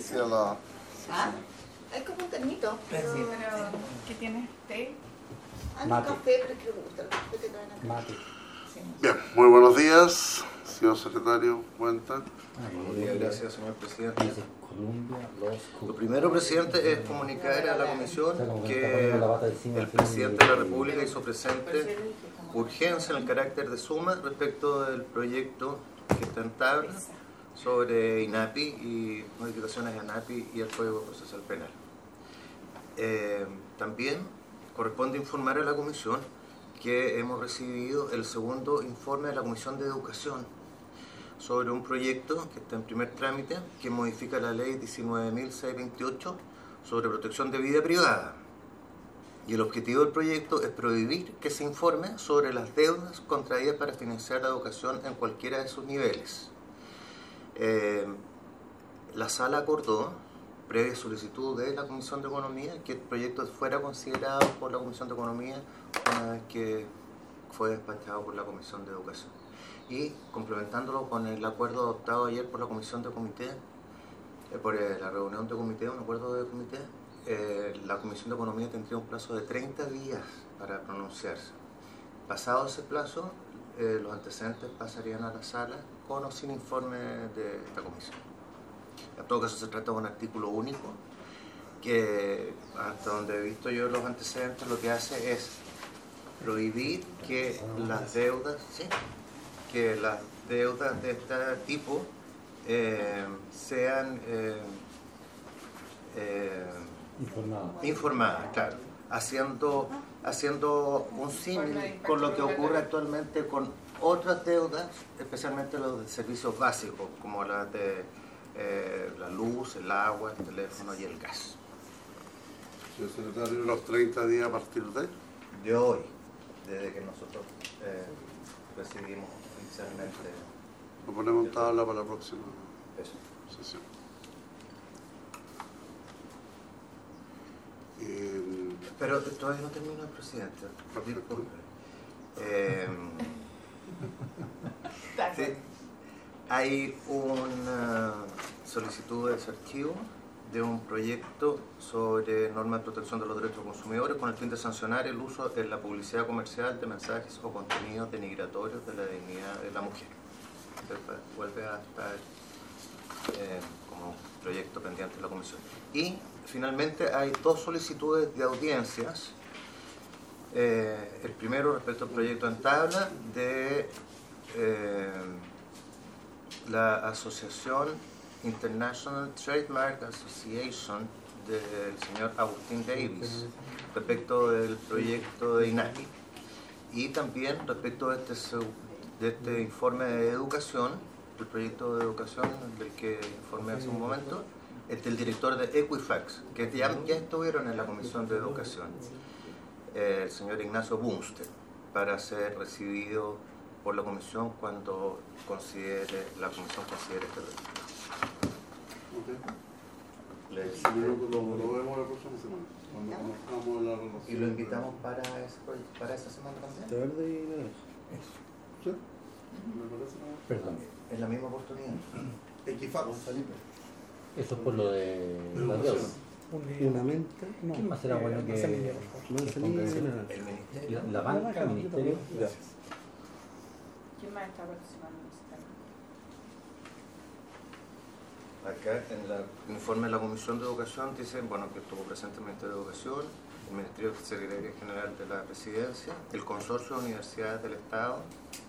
inicia la... ¿Ah? Es como un ternito. Pero, ¿qué tienes? ¿Té? No, café, pero es que me gusta el café que traen acá. Mate. Sí. Bien, muy buenos días, señor secretario, cuenta. Buenos días, gracias, señor presidente. Dice Columbia Law School. Lo primero, presidente, es comunicar a la comisión O sea, como que está que poniendo la bata encima el así, presidente de la República hizo presente urgencia en el carácter de suma respecto del proyecto que está en tabla sobre INAPI y modificaciones a INAPI y el Código Procesal Penal. También corresponde informar a la comisión que hemos recibido el segundo informe de la Comisión de Educación sobre un proyecto que está en primer trámite que modifica la ley 19.628 sobre protección de vida privada. Y el objetivo del proyecto es prohibir que se informe sobre las deudas contraídas para financiar la educación en cualquiera de sus niveles. La sala acordó, previa solicitud de la Comisión de Economía, que el proyecto fuera considerado por la Comisión de Economía una vez que fue despachado por la Comisión de Educación. Y complementándolo con el acuerdo adoptado ayer por la Comisión de Comité, por la reunión de comité, un acuerdo de comité, la Comisión de Economía tendría un plazo de 30 días para pronunciarse. Pasado ese plazo, los antecedentes pasarían a la sala con o sin informe de esta comisión. En todo caso se trata de un artículo único que, hasta donde he visto yo los antecedentes, lo que hace es prohibir que las deudas, de este tipo sean informadas, claro, haciendo un símil con lo que ocurre actualmente con otras deudas, especialmente los de servicios básicos, como las de la luz, el agua, el teléfono y el gas. Señor secretario, los 30 días a partir De hoy, desde que nosotros recibimos oficialmente. lo ponemos en tabla para la próxima Eso. sesión. Pero todavía no termino el presidente. Disculpe. Sí, hay una solicitud de desarchivo de un proyecto sobre normas de protección de los derechos de los consumidores con el fin de sancionar el uso en la publicidad comercial de mensajes o contenidos denigratorios de la dignidad de la mujer. Entonces, vuelve a estar como proyecto pendiente de la comisión. Y finalmente hay dos solicitudes de audiencias. El primero respecto al proyecto en tabla de la Asociación International Trademark Association del señor Agustín Davis respecto del proyecto de INAPI y también respecto de este informe de educación, el proyecto de educación del que informé hace un momento, el director de Equifax, que ya estuvieron en la Comisión de Educación, el señor Ignacio Bunster, para ser recibido por la Comisión cuando la Comisión considere este proyecto. Lo vemos la próxima semana, cuando conozcamos la relación. ¿Y lo invitamos para esa semana también? Verde y negro. ¿Sí? ¿Me parece una... Perdón. En la misma oportunidad. Equifax. Eso es por lo de la deuda. Una menta. No. ¿Quién más será bueno que Manzanilla, por favor. Manzanilla, El ministerio. la banca, el ministerio? Gracias. ¿Quién más está participando en ese tema? Acá en el informe de la Comisión de Educación dicen que estuvo presente el Ministerio de Educación, el Ministerio de Secretaría General de la Presidencia, el Consorcio de Universidades del Estado,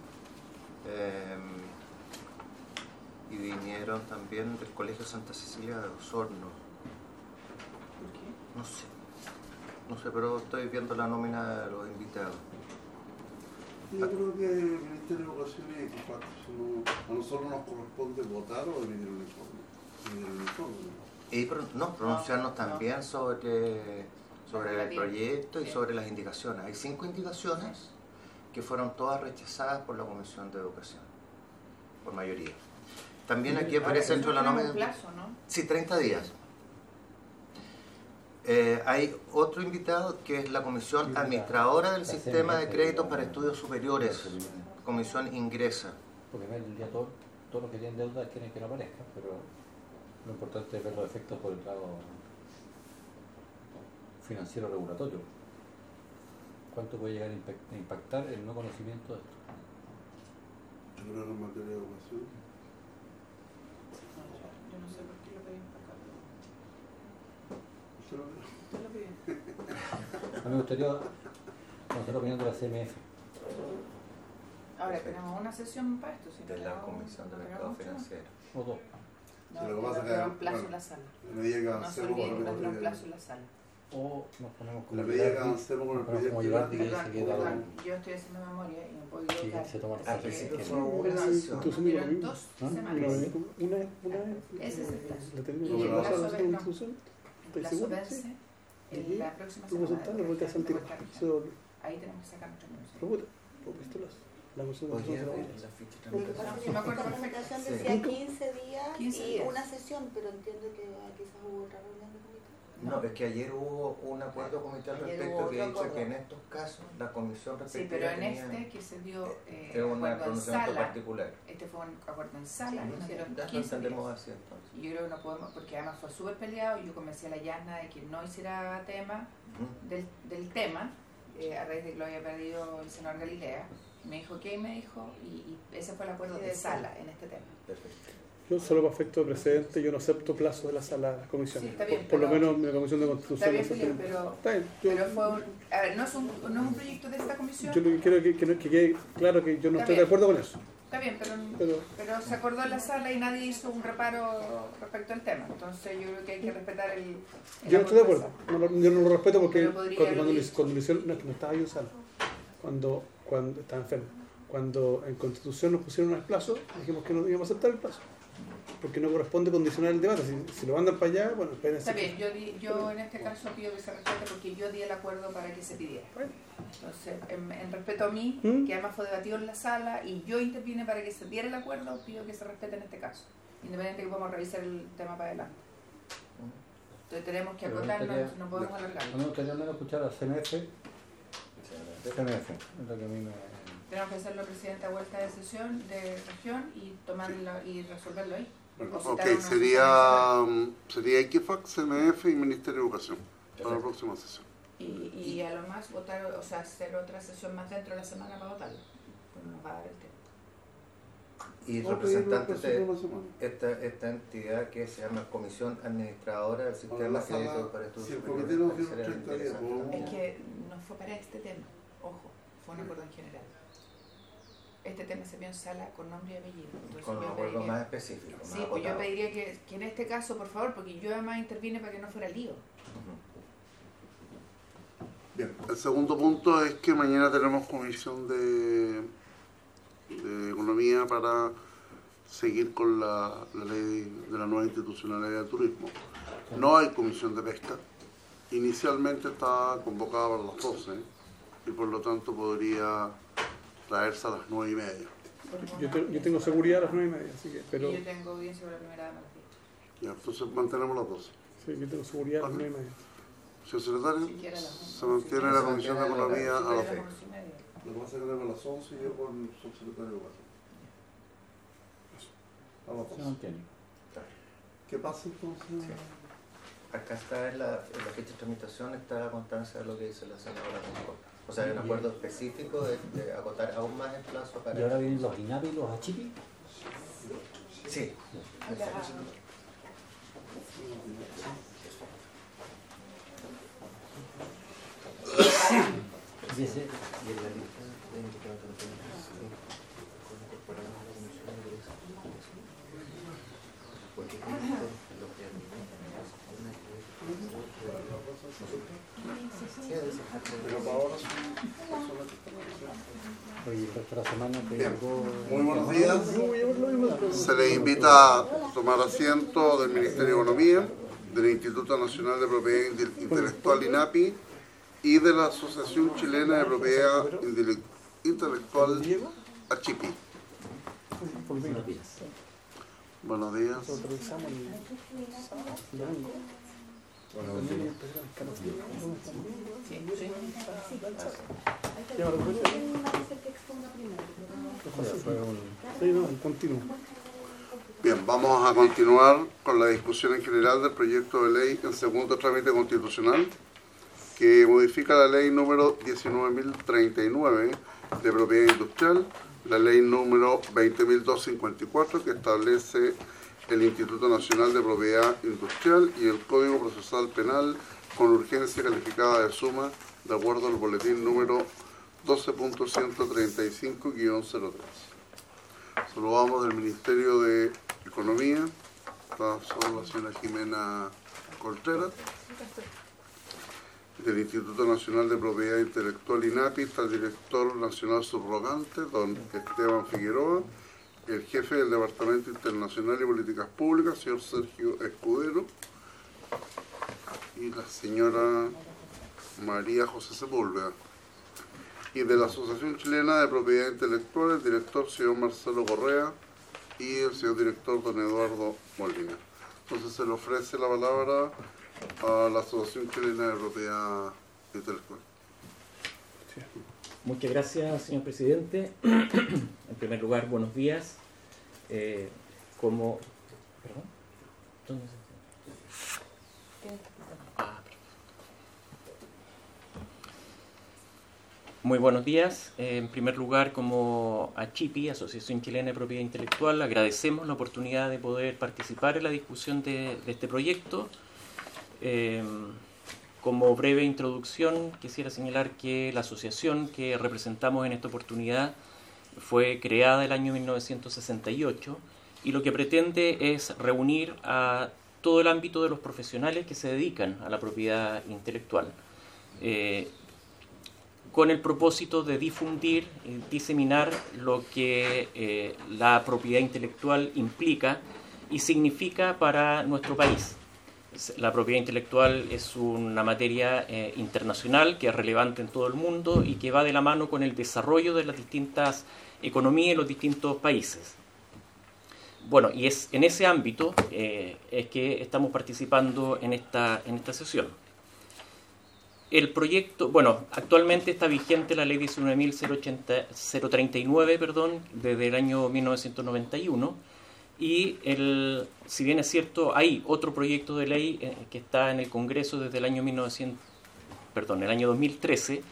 y vinieron también del Colegio Santa Cecilia de Osorno. ¿Por qué? No sé, pero estoy viendo la nómina de los invitados. Yo creo que el Ministerio de Educación y Equifax, a nosotros nos corresponde votar o emitir un informe. Y pronunciarnos también sobre el proyecto y sobre las indicaciones. Hay 5 indicaciones que fueron todas rechazadas por la Comisión de Educación, por mayoría. También aquí aparece dentro de la nómina... un plazo, ¿no? Sí, 30 días. Hay otro invitado que es la Comisión Administradora del Sistema de Créditos para Estudios Superiores, Comisión Ingresa. Porque el día todo lo que tienen deuda quieren que no aparezca, pero Lo importante es ver los efectos por el lado financiero regulatorio. ¿Cuánto puede llegar a impactar el no conocimiento de esto? Yo creo que en materia de educación. Yo no sé por qué lo pedí para acá. ¿Usted lo ve? Usted lo pidió. A mí me gustaría conocer la opinión de la CMF. Ahora tenemos una sesión para esto. Si De no la tenemos- Comisión de no Mercado tenemos mucho más. Financiero. O dos. No, Lo que yo pasa no es que, tengo un plazo bueno, en la sala. En la medida que No se avancemos olviden con que el tenemos un proyecto. plazo en la sala. O nos ponemos En como la medida que Girardi, avancemos con el nos ponemos como Girardi proyecto. que se queda Perdón, yo estoy haciendo memoria y me puedo Sí, equivocar. se toma- Así Al que- principio que- fue una Perdón, sesión. Tú sí me hubieron lo 2 ¿Ah? semanas. Una vez. Ese es el plazo. La tenemos Y que el pasar plazo a la ve- no. institución. El ¿Estás plazo seguro? vence Sí. en la próxima Lo semana. presentaron, porque después hacen de tiro. vuelta a Se región. volvió. Ahí tenemos que sacar nuestros números. Pero puta, por pistolas. La cuestión de Hoy día nosotros en ahora. la ficha de Lo que tramitación. pasa es Sí, que me acuerdo la perfecto. tramitación Sí. decía 15 días 15 y días. una sesión, pero entiendo que quizás hubo otra reunión de comité. No, es que ayer hubo un acuerdo comité al Ayer respecto hubo que otro ha dicho acuerdo. que en estos casos la comisión Sí, respectiva pero en tenía este que se dio es un acuerdo en pronunciamiento sala, particular. este fue un acuerdo en sala, Sí, nos sí. dieron Ya lo 15 entendemos días. así entonces. Y yo creo que no podemos, porque además fue súper peleado, y yo convencí a la Yana de que no hiciera tema del tema, a raíz de que lo había perdido el senador Galilea. Me dijo, ¿qué? Me dijo, y ese fue el acuerdo Sí, de sí. sala en este tema. Perfecto. Yo solo para efecto de precedente, yo no acepto plazo de la sala de las comisiones. Sí, está bien, por lo pero- menos la comisión de Está constitución bien, no Felipe, acepta. pero, Está bien, yo, pero fue un, a ver, no es un proyecto de esta comisión. yo lo que quiero es que quede claro que yo no Está estoy de bien. acuerdo con eso. Está bien, Pero pero se acordó en la sala y nadie hizo un reparo respecto al tema. Entonces yo creo que hay que respetar el yo no estoy de acuerdo acuerdo. Yo no lo respeto porque Pero podría cuando haberlo lo dicho. hicieron, no, es que no estaba yo en sala. Cuando estaba enfermo. Cuando en Constitución nos pusieron el plazo, dijimos que no íbamos a aceptar el plazo. Porque no corresponde condicionar el debate. Si lo mandan para allá, bueno, espérense. Está bien, yo en este caso pido que se respete porque yo di el acuerdo para que se pidiera. Bueno. Entonces, en respeto a mí, que además fue debatido en la sala y yo intervine para que se diera el acuerdo, pido que se respete en este caso. Independiente de que podamos revisar el tema para adelante. Entonces tenemos que Pero no acotarnos, estaría- no podemos A mí alargar. me gustaría al menos escuchar a CMF. CMF, es lo que a mí me... Tenemos que hacerlo presidente a vuelta de sesión de región y tomarlo y resolverlo ahí. Bueno, O citar ok, una sería Equifax, CMF y Ministerio de Educación para la próxima sesión. Y a lo más votar, o sea, hacer otra sesión más dentro de la semana para votarlo. Pues no nos va a dar el tiempo. Y Vamos a pedir representantes una de próxima semana. esta entidad que se llama Comisión Administradora del Ahora, Sistema la sala, Crédito para Estudios si el Superiores, comité nos dio sería 30 días, interesante ¿no? también. Es que no fue para este tema, ojo, fue un acuerdo en general. Este tema se vio en sala con nombre y apellido. Entonces Con un yo acuerdo pediría- más específico, más Sí, pues yo acotado. pediría que en este caso, por favor, porque yo además intervine para que no fuera lío. Ujú. Bien, el segundo punto es que mañana tenemos comisión de economía para seguir con la ley de la nueva institucionalidad del turismo. No hay comisión de pesca. Inicialmente estaba convocada para las 12 y por lo tanto podría traerse a las 9:30. Yo tengo seguridad a las 9:30, así que, pero Y yo tengo audiencia con la primera dama a las 10. Ya, entonces mantenemos las 12. sí, yo tengo seguridad a las 9:30. Señor secretario, Siquiera a las 11. se mantiene la comisión de economía a las Siquiera 12. a las 11:30. Lo que pasa es que tengo a las 11 y yo con el subsecretario de Educación. A las Se 12. mantiene. ¿Qué pasa entonces? Sí. Acá está en la fecha de tramitación, está la constancia de lo que dice la senadora Rincón. O sea, hay un acuerdo específico de acotar aún más el plazo para... Y ahora vienen los INAPI y los ACHIPI. Sí. Y ese, Y en la lista de invitados de incorporamos la comisión de porque lo que Pero para ahora son personas que están aquí. oye, el resto de la semana te Bien. llegó... Muy buenos días. Yo voy a llevar lo mismo, pero- Se les invita a tomar asiento del Ministerio de Economía, del Instituto Nacional de Propiedad Intelectual INAPI y de la Asociación Chilena de Propiedad Intelectual Diego, ACHIPI. por lo menos. Buenos días. Buenos días. Nosotros revisamos el domingo. Ya me recuerdo. Fue un... Sí, no, el continuo. Bien, vamos a continuar con la discusión en general del proyecto de ley en segundo trámite constitucional que modifica la ley número 19.039 de propiedad industrial, la ley número 20.254 que establece el Instituto Nacional de Propiedad Industrial y el Código Procesal Penal con urgencia calificada de suma de acuerdo al boletín número 12.135-03. Saludamos del Ministerio de Economía, está solo la señora Jimena Contreras, del Instituto Nacional de Propiedad Intelectual INAPI, está el director nacional subrogante, don Esteban Figueroa, el jefe del Departamento Internacional y Políticas Públicas, señor Sergio Escudero, y la señora María José Sepúlveda. Y de la Asociación Chilena de Propiedad Intelectual, el director señor Marcelo Correa y el señor director don Eduardo Molina. Entonces se le ofrece la palabra a la Asociación Chilena de Propiedad Intelectual. Muchas gracias, señor presidente. En primer lugar, buenos días. ¿Perdón? ¿Dónde se... Muy buenos días. En primer lugar, como ACHIPI, Asociación Chilena de Propiedad Intelectual, agradecemos la oportunidad de poder participar en la discusión de este proyecto. Como breve introducción, quisiera señalar que la asociación que representamos en esta oportunidad fue creada el año 1968 y lo que pretende es reunir a todo el ámbito de los profesionales que se dedican a la propiedad intelectual, con el propósito de difundir y diseminar lo que la propiedad intelectual implica y significa para nuestro país. La propiedad intelectual es una materia internacional que es relevante en todo el mundo y que va de la mano con el desarrollo de las distintas economías en los distintos países. Bueno, y es en ese ámbito es que estamos participando en esta sesión. El proyecto, bueno, actualmente está vigente la ley 19.039, desde el año 1991, y si bien es cierto, hay otro proyecto de ley que está en el Congreso desde el año 2013,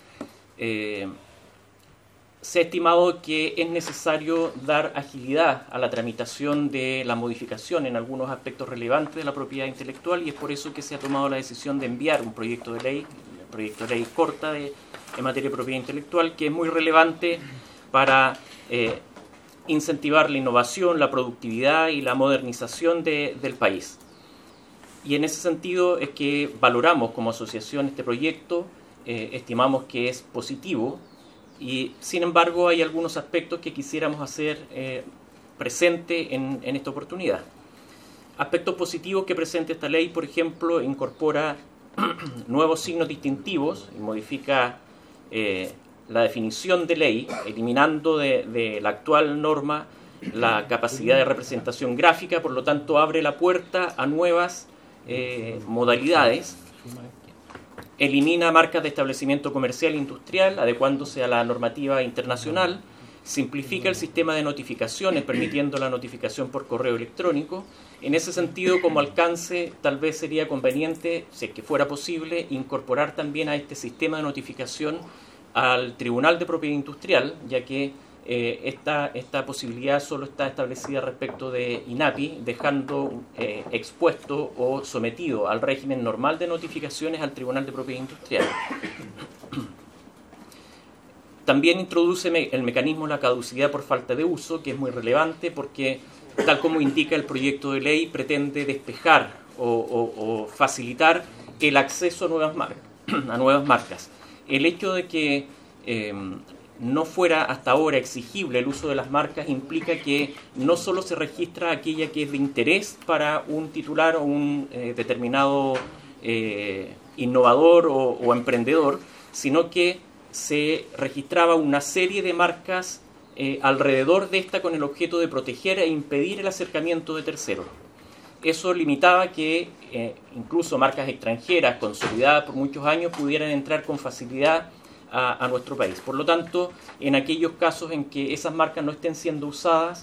se ha estimado que es necesario dar agilidad a la tramitación de la modificación en algunos aspectos relevantes de la propiedad intelectual y es por eso que se ha tomado la decisión de enviar un proyecto de ley corta en materia de propiedad intelectual que es muy relevante para incentivar la innovación, la productividad y la modernización del país. Y en ese sentido es que valoramos como asociación este proyecto, estimamos que es positivo y sin embargo hay algunos aspectos que quisiéramos hacer presente en esta oportunidad. Aspectos positivos que presenta esta ley, por ejemplo, incorpora nuevos signos distintivos y modifica la definición de ley, eliminando de la actual norma la capacidad de representación gráfica, por lo tanto abre la puerta a nuevas modalidades, elimina marcas de establecimiento comercial e industrial, adecuándose a la normativa internacional, simplifica el sistema de notificaciones, permitiendo la notificación por correo electrónico. En ese sentido, como alcance, tal vez sería conveniente, si es que fuera posible, incorporar también a este sistema de notificación al Tribunal de Propiedad Industrial, ya que esta posibilidad solo está establecida respecto de INAPI, dejando expuesto o sometido al régimen normal de notificaciones al Tribunal de Propiedad Industrial. También introduce el mecanismo de la caducidad por falta de uso, que es muy relevante porque, tal como indica el proyecto de ley, pretende despejar o facilitar el acceso a nuevas marcas. El hecho de que no fuera hasta ahora exigible el uso de las marcas implica que no solo se registra aquella que es de interés para un titular o un determinado innovador o emprendedor, sino que se registraba una serie de marcas alrededor de esta con el objeto de proteger e impedir el acercamiento de terceros. Eso limitaba que incluso marcas extranjeras consolidadas por muchos años pudieran entrar con facilidad a nuestro país. Por lo tanto, en aquellos casos en que esas marcas no estén siendo usadas,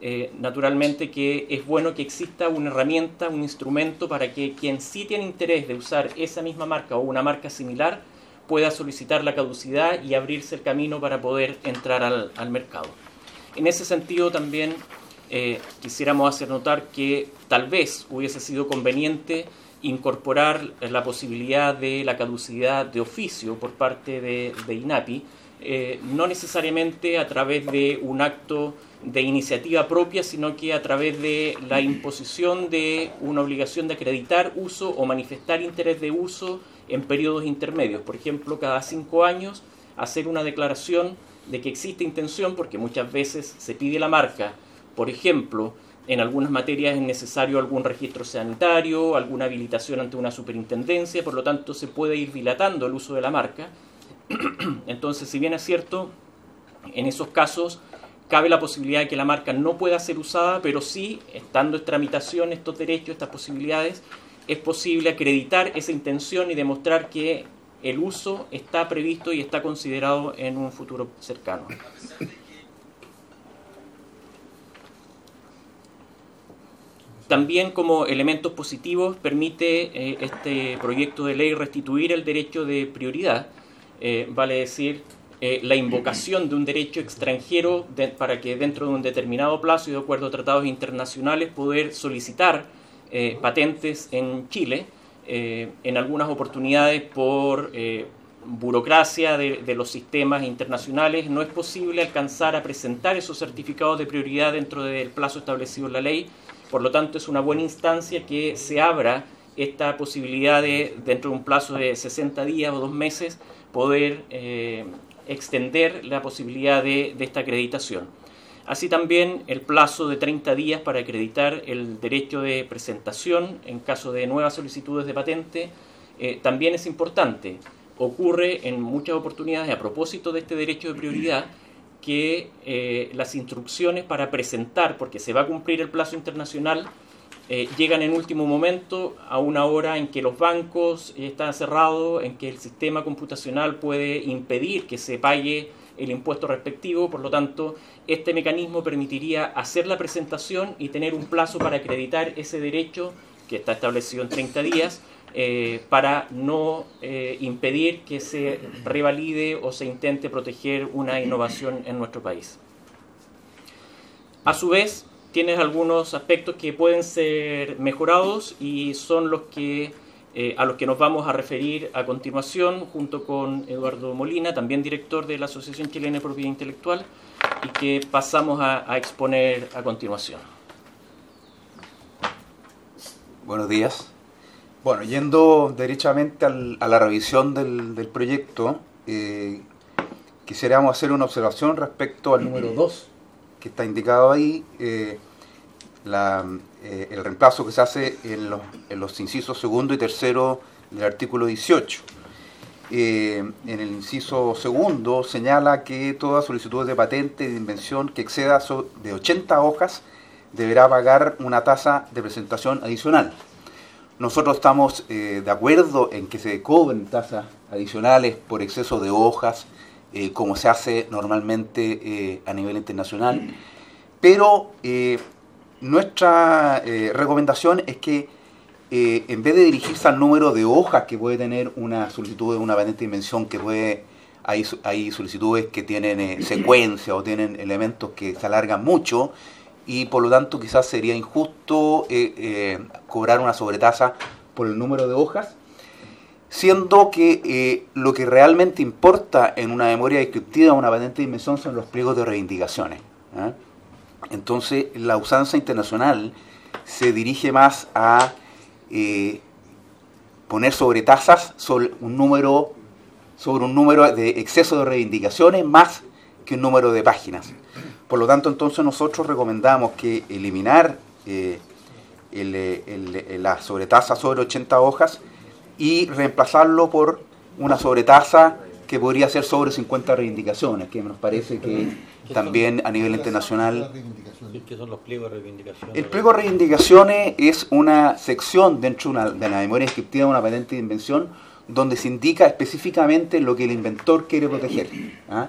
naturalmente que es bueno que exista una herramienta, un instrumento para que quien sí tiene interés de usar esa misma marca o una marca similar pueda solicitar la caducidad y abrirse el camino para poder entrar al mercado. En ese sentido también quisiéramos hacer notar que tal vez hubiese sido conveniente incorporar la posibilidad de la caducidad de oficio por parte de INAPI, no necesariamente a través de un acto de iniciativa propia, sino que a través de la imposición de una obligación de acreditar uso o manifestar interés de uso en periodos intermedios. Por ejemplo, cada 5 años hacer una declaración de que existe intención, porque muchas veces se pide la marca. Por ejemplo, en algunas materias es necesario algún registro sanitario, alguna habilitación ante una superintendencia, por lo tanto se puede ir dilatando el uso de la marca. Entonces, si bien es cierto, en esos casos cabe la posibilidad de que la marca no pueda ser usada, pero sí, estando en tramitación estos derechos, estas posibilidades, es posible acreditar esa intención y demostrar que el uso está previsto y está considerado en un futuro cercano. También, como elementos positivos, permite este proyecto de ley restituir el derecho de prioridad, vale decir, la invocación de un derecho extranjero para que dentro de un determinado plazo y de acuerdo a tratados internacionales poder solicitar patentes en Chile, en algunas oportunidades por burocracia de los sistemas internacionales no es posible alcanzar a presentar esos certificados de prioridad dentro del plazo establecido en la ley. Por lo tanto, es una buena instancia que se abra esta posibilidad de, dentro de un plazo de 60 días o 2 meses, poder extender la posibilidad de esta acreditación. Así también el plazo de 30 días para acreditar el derecho de presentación en caso de nuevas solicitudes de patente también es importante. Ocurre en muchas oportunidades, a propósito de este derecho de prioridad, que las instrucciones para presentar, porque se va a cumplir el plazo internacional, llegan en último momento a una hora en que los bancos están cerrados, en que el sistema computacional puede impedir que se pague el impuesto respectivo. Por lo tanto, este mecanismo permitiría hacer la presentación y tener un plazo para acreditar ese derecho que está establecido en 30 días para no impedir que se revalide o se intente proteger una innovación en nuestro país. A su vez, tienes algunos aspectos que pueden ser mejorados y son los que a los que nos vamos a referir a continuación junto con Eduardo Molina, también director de la Asociación Chilena de Propiedad Intelectual, y que pasamos a exponer a continuación. Buenos días. Bueno, yendo derechamente a la revisión del proyecto, quisiéramos hacer una observación respecto al número 2, que está indicado ahí, el reemplazo que se hace en los incisos segundo y tercero del artículo 18. En el inciso segundo señala que toda solicitud de patente de invención que exceda de 80 hojas deberá pagar una tasa de presentación adicional. Nosotros estamos de acuerdo en que se cobren tasas adicionales por exceso de hojas, como se hace normalmente a nivel internacional, pero nuestra recomendación es que en vez de dirigirse al número de hojas que puede tener una solicitud de una patente de invención, hay solicitudes que tienen secuencia o tienen elementos que se alargan mucho, y por lo tanto quizás sería injusto cobrar una sobretasa por el número de hojas, siendo que lo que realmente importa en una memoria descriptiva o una patente de invención son los pliegos de reivindicaciones. Entonces, la usanza internacional se dirige más a poner sobretasas sobre un número de exceso de reivindicaciones más que un número de páginas. Por lo tanto, entonces nosotros recomendamos que eliminar la sobretasa sobre 80 hojas y reemplazarlo por una sobretasa que podría ser sobre 50 reivindicaciones, que nos parece que también a nivel internacional... ¿Qué son los pliegos de reivindicaciones? El pliego de reivindicaciones es una sección dentro de la memoria descriptiva de una patente de invención donde se indica específicamente lo que el inventor quiere proteger.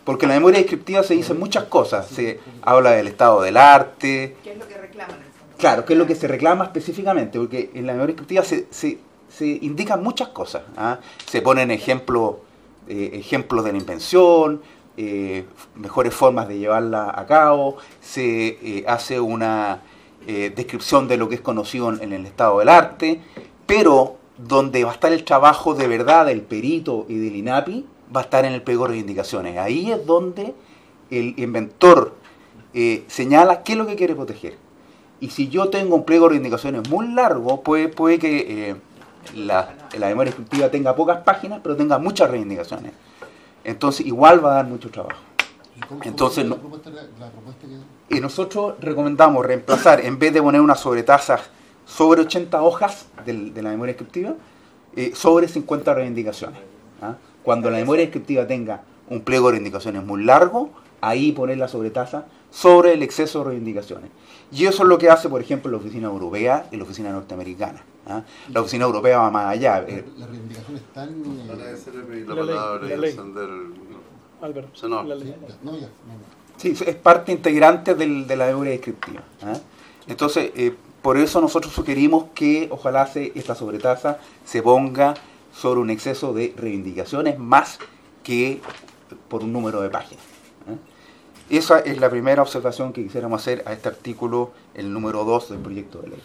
Porque en la memoria descriptiva se dicen muchas cosas. Se habla del estado del arte. ¿Qué es lo que reclaman en el fondo? Claro, ¿qué es lo que se reclama específicamente? Porque en la memoria descriptiva se indican muchas cosas. ¿Ah? Se ponen ejemplos de la invención, mejores formas de llevarla a cabo, se hace una descripción de lo que es conocido en el estado del arte, pero donde va a estar el trabajo de verdad del perito y del INAPI, va a estar en el pliego de reivindicaciones. Ahí es donde el inventor señala qué es lo que quiere proteger. Y si yo tengo un pliego de reivindicaciones muy largo, puede que la memoria descriptiva tenga pocas páginas, pero tenga muchas reivindicaciones. Entonces igual va a dar mucho trabajo. Entonces, la propuesta que... nosotros recomendamos reemplazar, en vez de poner una sobretasa sobre 80 hojas de la memoria descriptiva, sobre 50 reivindicaciones. ¿Ah? Cuando la memoria descriptiva tenga un pliego de reivindicaciones muy largo, ahí poner la sobretasa sobre el exceso de reivindicaciones. Y eso es lo que hace, por ejemplo, la oficina europea y la oficina norteamericana. ¿Ah? La oficina europea va más allá. Las reivindicaciones están... La palabra y encender Álvaro, Senador. la ley. Sí, es parte integrante de la memoria descriptiva. ¿Ah? Entonces, por eso nosotros sugerimos que ojalá esta sobretasa se ponga sobre un exceso de reivindicaciones más que por un número de páginas. Esa es la primera observación que quisiéramos hacer a este artículo, el número 2 del proyecto de ley.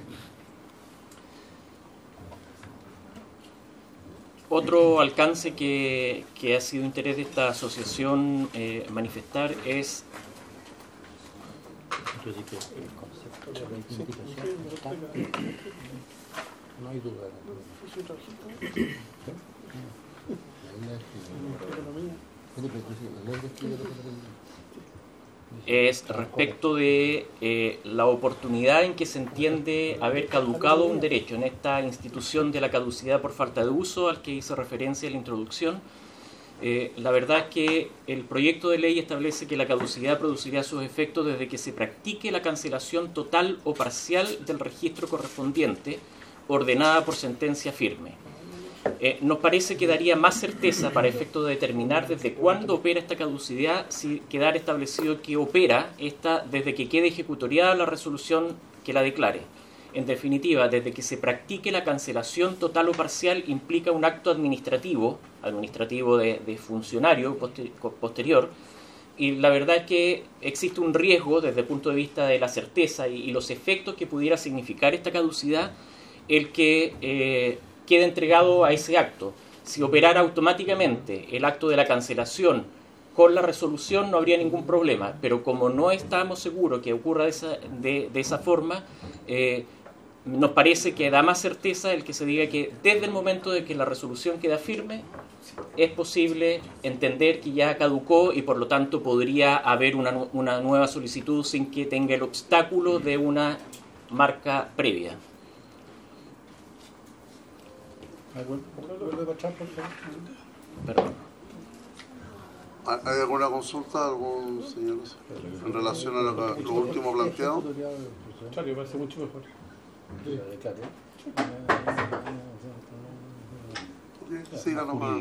Otro alcance que ha sido interés de esta asociación manifestar es Yo sí que el concepto de reivindicación está, no hay duda. es respecto de la oportunidad en que se entiende haber caducado un derecho en esta institución de la caducidad por falta de uso al que hice referencia en la introducción. La verdad es que el proyecto de ley establece que la caducidad producirá sus efectos desde que se practique la cancelación total o parcial del registro correspondiente, ordenada por sentencia firme. Nos parece que daría más certeza para efecto de determinar desde cuándo opera esta caducidad si quedara establecido que opera esta desde que quede ejecutoriada la resolución que la declare. En definitiva, desde que se practique la cancelación total o parcial implica un acto administrativo de funcionario posterior, y la verdad es que existe un riesgo desde el punto de vista de la certeza y los efectos que pudiera significar esta caducidad, el que quede entregado a ese acto. Si operara automáticamente el acto de la cancelación con la resolución no habría ningún problema, pero como no estamos seguros que ocurra de esa forma, nos parece que da más certeza el que se diga que desde el momento de que la resolución queda firme es posible entender que ya caducó y por lo tanto podría haber una nueva solicitud sin que tenga el obstáculo de una marca previa. Perdón. ¿Hay alguna consulta, algún señor, en relación a lo último planteado? Claro, me parece mucho mejor. Siga nomás.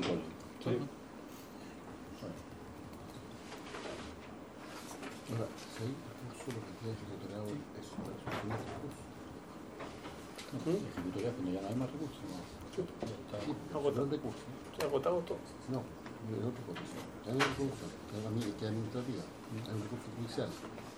Ya no hay más recursos. Agotado todo. No, es otra cosa. Hay un recurso, que es administrativa, hay un recurso judicial.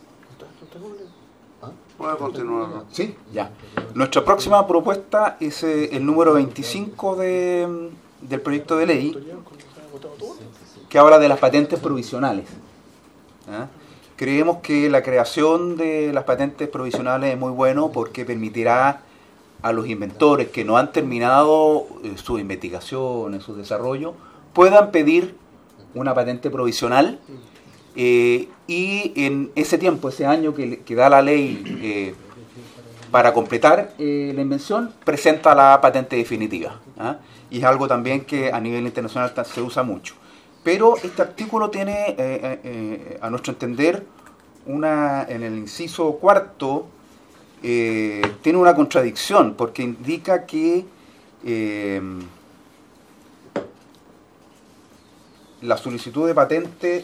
Puede continuar. Sí, ya. Nuestra próxima propuesta es el número 25 del proyecto de ley, que habla de las patentes provisionales. ¿Ah? Creemos que la creación de las patentes provisionales es muy bueno porque permitirá a los inventores que no han terminado su investigación, su desarrollo, puedan pedir una patente provisional y en ese tiempo, ese año que da la ley para completar la invención, presenta la patente definitiva. ¿Ah? Y es algo también que a nivel internacional se usa mucho. Pero este artículo tiene, a nuestro entender, en el inciso cuarto, tiene una contradicción, porque indica que la solicitud de patente...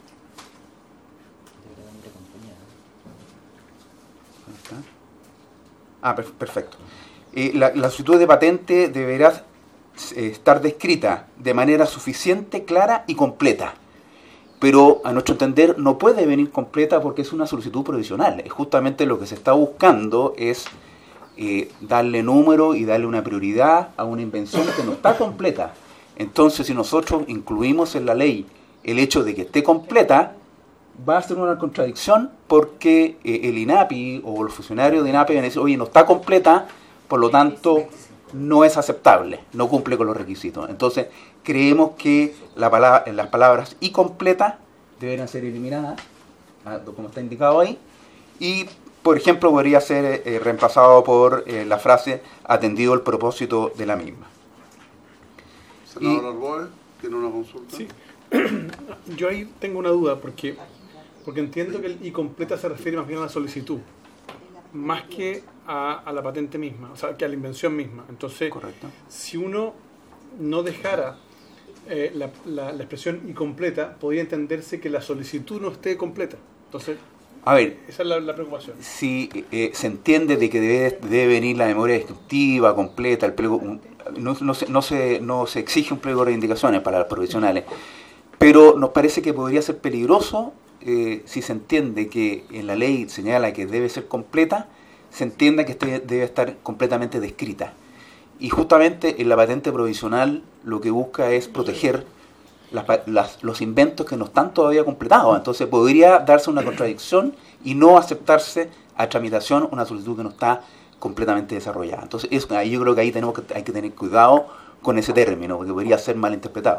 Perfecto. La solicitud de patente deberá estar descrita de manera suficiente, clara y completa. Pero a nuestro entender no puede venir completa porque es una solicitud provisional. Justamente lo que se está buscando es darle número y darle una prioridad a una invención que no está completa. Entonces, si nosotros incluimos en la ley el hecho de que esté completa, va a ser una contradicción porque el INAPI o los funcionarios de INAPI van a decir, oye, no está completa, por lo tanto no es aceptable, no cumple con los requisitos. Entonces, creemos que las palabras y completa deberían ser eliminadas, como está indicado ahí, y, por ejemplo, podría ser reemplazado por la frase atendido el propósito de la misma. Senador Arboe, ¿tiene una consulta? Sí. Yo ahí tengo una duda, porque entiendo que el y completa se refiere más bien a la solicitud, más que a la patente misma, o sea, que a la invención misma. Entonces, correcto. Si uno no dejara la expresión y completa, podría entenderse que la solicitud no esté completa. Entonces, a ver, esa es la preocupación. Si se entiende de que debe venir la memoria descriptiva, completa, el pliego, no se exige un pliego de reivindicaciones para las provisionales, pero nos parece que podría ser peligroso si se entiende que en la ley señala que debe ser completa, se entienda que debe estar completamente descrita. Y justamente en la patente provisional lo que busca es proteger los inventos que no están todavía completados. Entonces podría darse una contradicción y no aceptarse a tramitación una solicitud que no está completamente desarrollada. Entonces ahí yo creo que hay que tener cuidado con ese término, porque podría ser mal interpretado.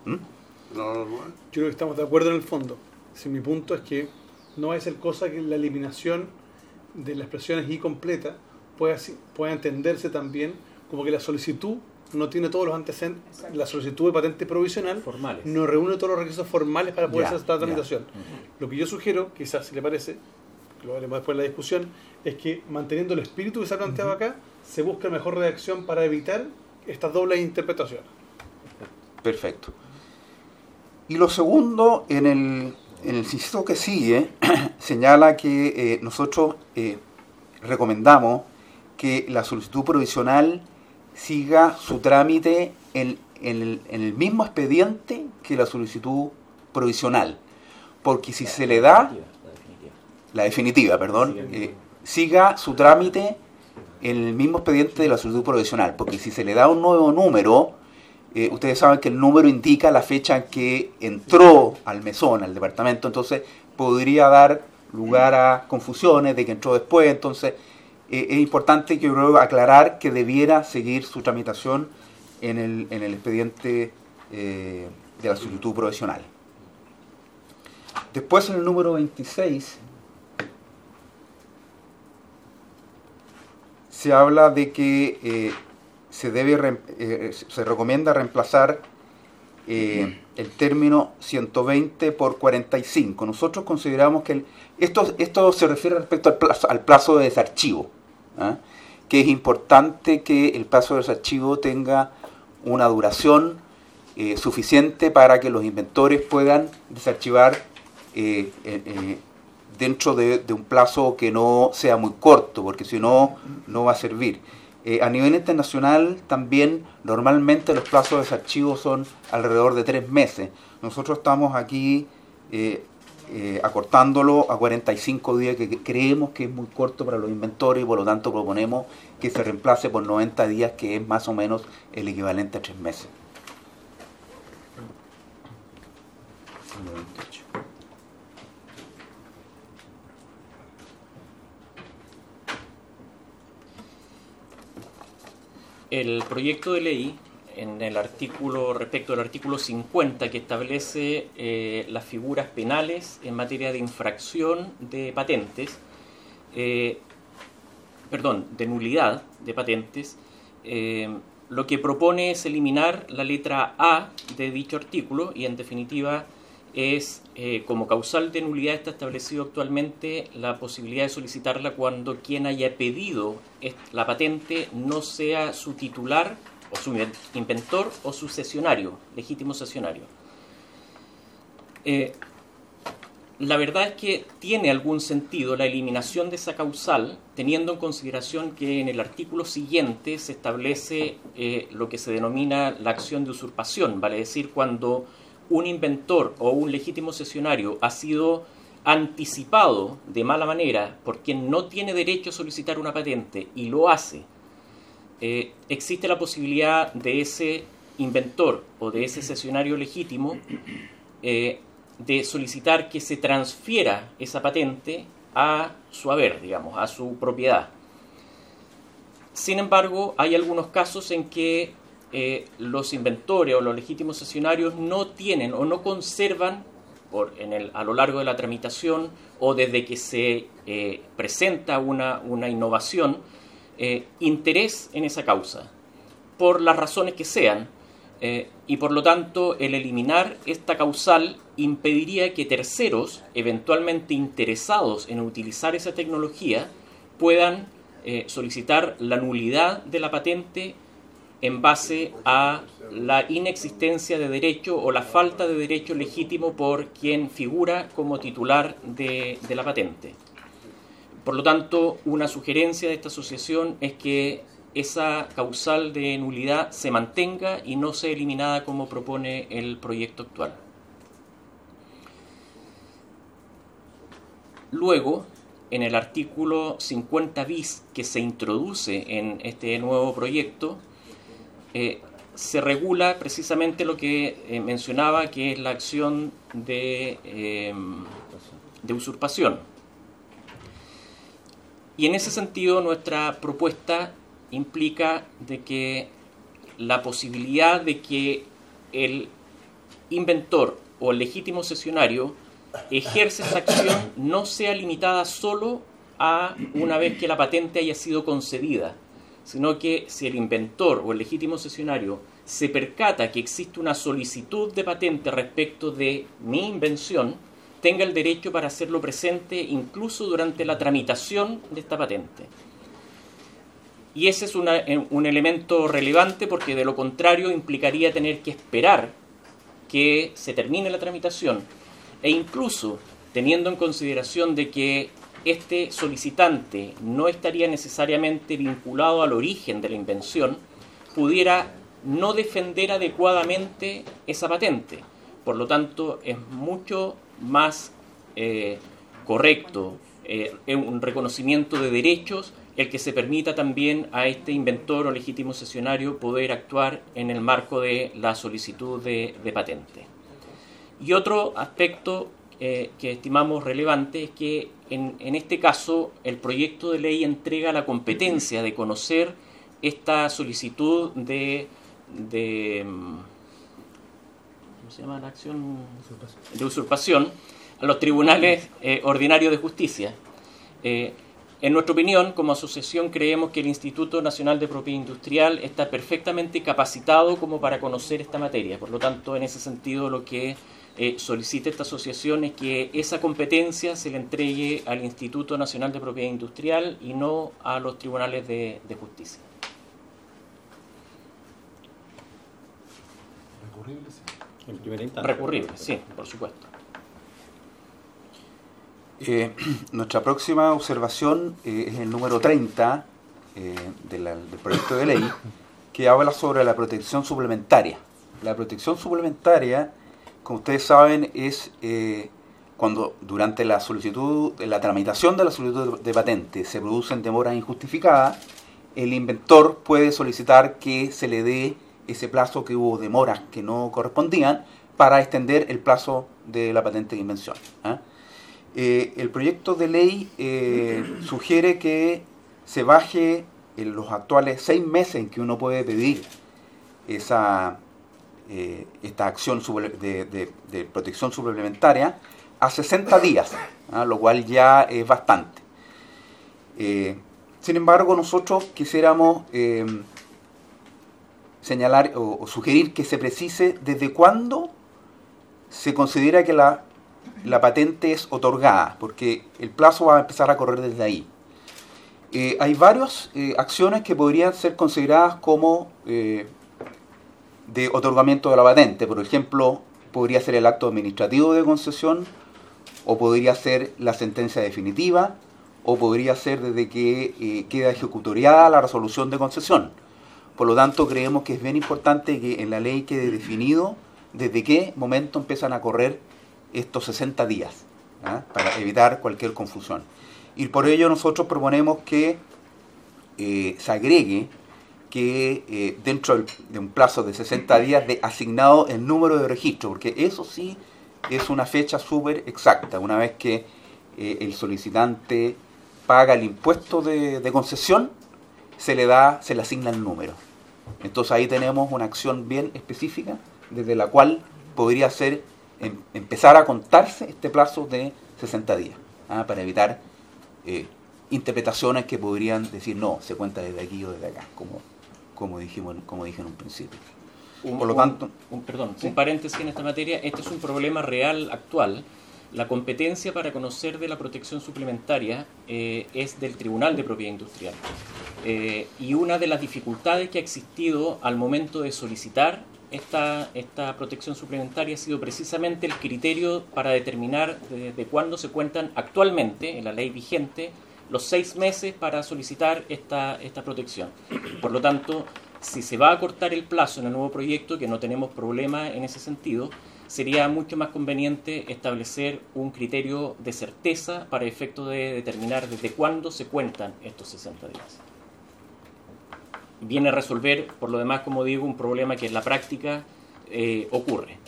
Yo creo que estamos de acuerdo en el fondo. Si mi punto es que no va a ser cosa que la eliminación de las expresiones y completa pueda entenderse también como que la solicitud no tiene todos los antecedentes. Exacto. La solicitud de patente provisional formales no reúne todos los requisitos formales para poder hacer esta tramitación. Lo que yo sugiero, quizás si le parece, que lo haremos después de la discusión, es que manteniendo el espíritu que se ha planteado acá, se busque la mejor redacción para evitar estas dobles interpretaciones. Perfecto. Y lo segundo, en el inciso que sigue, señala que nosotros recomendamos que la solicitud provisional siga su trámite en el mismo expediente que la solicitud provisional, porque si se le da la definitiva, siga su trámite en el mismo expediente de la solicitud provisional, porque si se le da un nuevo número, ustedes saben que el número indica la fecha en que entró al mesón, al departamento, entonces podría dar lugar a confusiones de que entró después. Entonces es importante, que creo, aclarar que debiera seguir su tramitación en el expediente de la solicitud provisional. Después, en el número 26 se habla de que se recomienda reemplazar el término 120 por 45. Nosotros consideramos que esto se refiere respecto al plazo de desarchivo, que es importante que el plazo de desarchivo tenga una duración suficiente para que los inventores puedan desarchivar dentro de un plazo que no sea muy corto, porque si no, no va a servir. A nivel internacional también normalmente los plazos de desarchivo son alrededor de 3 meses. Nosotros estamos aquí acortándolo a 45 días, que creemos que es muy corto para los inventores, y por lo tanto proponemos que se reemplace por 90 días, que es más o menos el equivalente a 3 meses. El proyecto de ley, en el artículo, respecto al artículo 50, que establece las figuras penales en materia de infracción de patentes, de nulidad de patentes, lo que propone es eliminar la letra A de dicho artículo, y en definitiva es, como causal de nulidad está establecido actualmente la posibilidad de solicitarla cuando quien haya pedido la patente no sea su titular o su inventor o su cesionario, legítimo cesionario. La verdad es que tiene algún sentido la eliminación de esa causal, teniendo en consideración que en el artículo siguiente se establece lo que se denomina la acción de usurpación, vale decir, cuando un inventor o un legítimo cesionario ha sido anticipado de mala manera por quien no tiene derecho a solicitar una patente y lo hace, existe la posibilidad de ese inventor o de ese cesionario legítimo de solicitar que se transfiera esa patente a su haber, digamos, a su propiedad. Sin embargo, hay algunos casos en que los inventores o los legítimos cesionarios no tienen o no conservan a lo largo de la tramitación o desde que se presenta una innovación interés en esa causa, por las razones que sean. Y por lo tanto el eliminar esta causal impediría que terceros, eventualmente interesados en utilizar esa tecnología, puedan solicitar la nulidad de la patente en base a la inexistencia de derecho o la falta de derecho legítimo por quien figura como titular de la patente. Por lo tanto, una sugerencia de esta asociación es que esa causal de nulidad se mantenga y no sea eliminada como propone el proyecto actual. Luego, en el artículo 50 bis que se introduce en este nuevo proyecto, se regula precisamente lo que mencionaba, que es la acción de usurpación. Y en ese sentido, nuestra propuesta implica de que la posibilidad de que el inventor o el legítimo cesionario ejerce esa acción no sea limitada solo a una vez que la patente haya sido concedida, sino que si el inventor o el legítimo cesionario se percata que existe una solicitud de patente respecto de mi invención, tenga el derecho para hacerlo presente incluso durante la tramitación de esta patente. Y ese es un elemento relevante, porque de lo contrario implicaría tener que esperar que se termine la tramitación, e incluso teniendo en consideración de que este solicitante no estaría necesariamente vinculado al origen de la invención, pudiera no defender adecuadamente esa patente. Por lo tanto, es mucho más correcto un reconocimiento de derechos el que se permita también a este inventor o legítimo cesionario poder actuar en el marco de la solicitud de patente. Y otro aspecto que estimamos relevante es que en este caso el proyecto de ley entrega la competencia de conocer esta solicitud de ¿cómo se llama la acción? De usurpación a los tribunales ordinarios de justicia. En nuestra opinión, como asociación, creemos que el Instituto Nacional de Propiedad Industrial está perfectamente capacitado como para conocer esta materia. Por lo tanto, en ese sentido, lo que solicita esta asociación es que esa competencia se le entregue al Instituto Nacional de Propiedad Industrial y no a los tribunales de justicia. Recurrible, sí. En primera instancia. Recurrible, sí, por supuesto. Nuestra próxima observación es el número 30 del proyecto de ley, que habla sobre la protección suplementaria. La protección suplementaria, como ustedes saben, es cuando durante la tramitación de la solicitud de patente se producen demoras injustificadas, el inventor puede solicitar que se le dé ese plazo que hubo demoras que no correspondían para extender el plazo de la patente de invención. El proyecto de ley sugiere que se baje en los actuales 6 meses en que uno puede pedir esta acción de protección suplementaria a 60 días, lo cual ya es bastante. Sin embargo, nosotros quisiéramos señalar o sugerir que se precise desde cuándo se considera que la patente es otorgada, porque el plazo va a empezar a correr desde ahí. Hay varias acciones que podrían ser consideradas como de otorgamiento de la patente. Por ejemplo, podría ser el acto administrativo de concesión, o podría ser la sentencia definitiva, o podría ser desde que queda ejecutoriada la resolución de concesión. Por lo tanto, creemos que es bien importante que en la ley quede definido desde qué momento empiezan a correr estos 60 días, para evitar cualquier confusión. Y por ello nosotros proponemos que se agregue que dentro de un plazo de 60 días de asignado el número de registro, porque eso sí es una fecha súper exacta. Una vez que el solicitante paga el impuesto de concesión, se le asigna el número. Entonces ahí tenemos una acción bien específica desde la cual podría ser empezar a contarse este plazo de 60 días, para evitar interpretaciones que podrían decir no, se cuenta desde aquí o desde acá, como dije en un principio. Por lo tanto, un ¿sí? paréntesis en esta materia. Este es un problema real actual. La competencia para conocer de la protección suplementaria es del Tribunal de Propiedad Industrial. Y una de las dificultades que ha existido al momento de solicitar esta protección suplementaria ha sido precisamente el criterio para determinar desde cuándo se cuentan actualmente, en la ley vigente, los 6 meses para solicitar esta protección. Por lo tanto, si se va a acortar el plazo en el nuevo proyecto, que no tenemos problema en ese sentido, sería mucho más conveniente establecer un criterio de certeza para efecto de determinar desde cuándo se cuentan estos 60 días. Viene a resolver, por lo demás, como digo, un problema que en la práctica ocurre.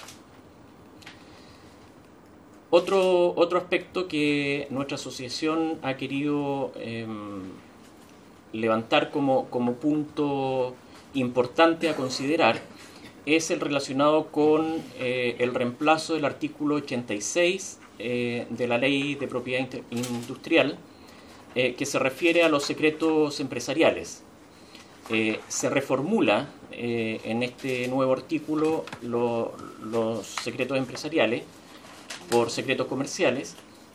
Otro aspecto que nuestra asociación ha querido levantar como punto importante a considerar es el relacionado con el reemplazo del artículo 86 de la Ley de Propiedad Industrial, que se refiere a los secretos empresariales. Se reformula en este nuevo artículo los secretos empresariales por secretos comerciales,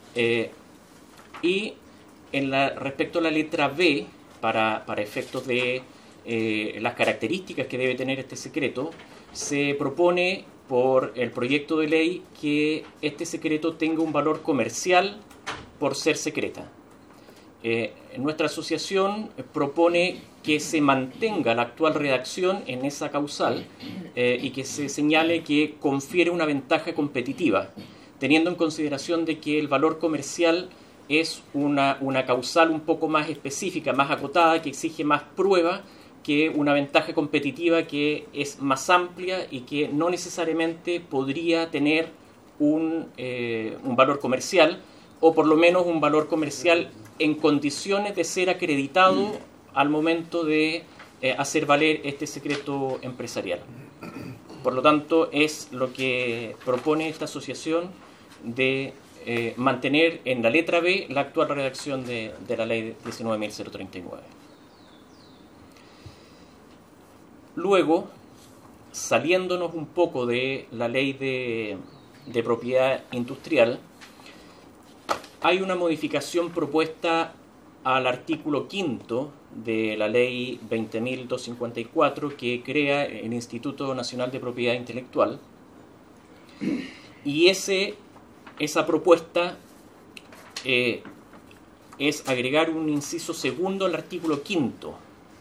y respecto a la letra B, para efectos de las características que debe tener este secreto, se propone por el proyecto de ley que este secreto tenga un valor comercial por ser secreta. Nuestra asociación propone que se mantenga la actual redacción en esa causal y que se señale que confiere una ventaja competitiva, teniendo en consideración de que el valor comercial es una causal un poco más específica, más acotada, que exige más prueba que una ventaja competitiva que es más amplia y que no necesariamente podría tener un valor comercial, o por lo menos un valor comercial en condiciones de ser acreditado al momento de hacer valer este secreto empresarial. Por lo tanto, es lo que propone esta asociación de mantener en la letra B la actual redacción de la ley 19.039. Luego, saliéndonos un poco de la ley de propiedad industrial, hay una modificación propuesta al artículo 5 de la ley 20.254 que crea el Instituto Nacional de Propiedad Intelectual, y esa propuesta es agregar un inciso segundo al artículo 5.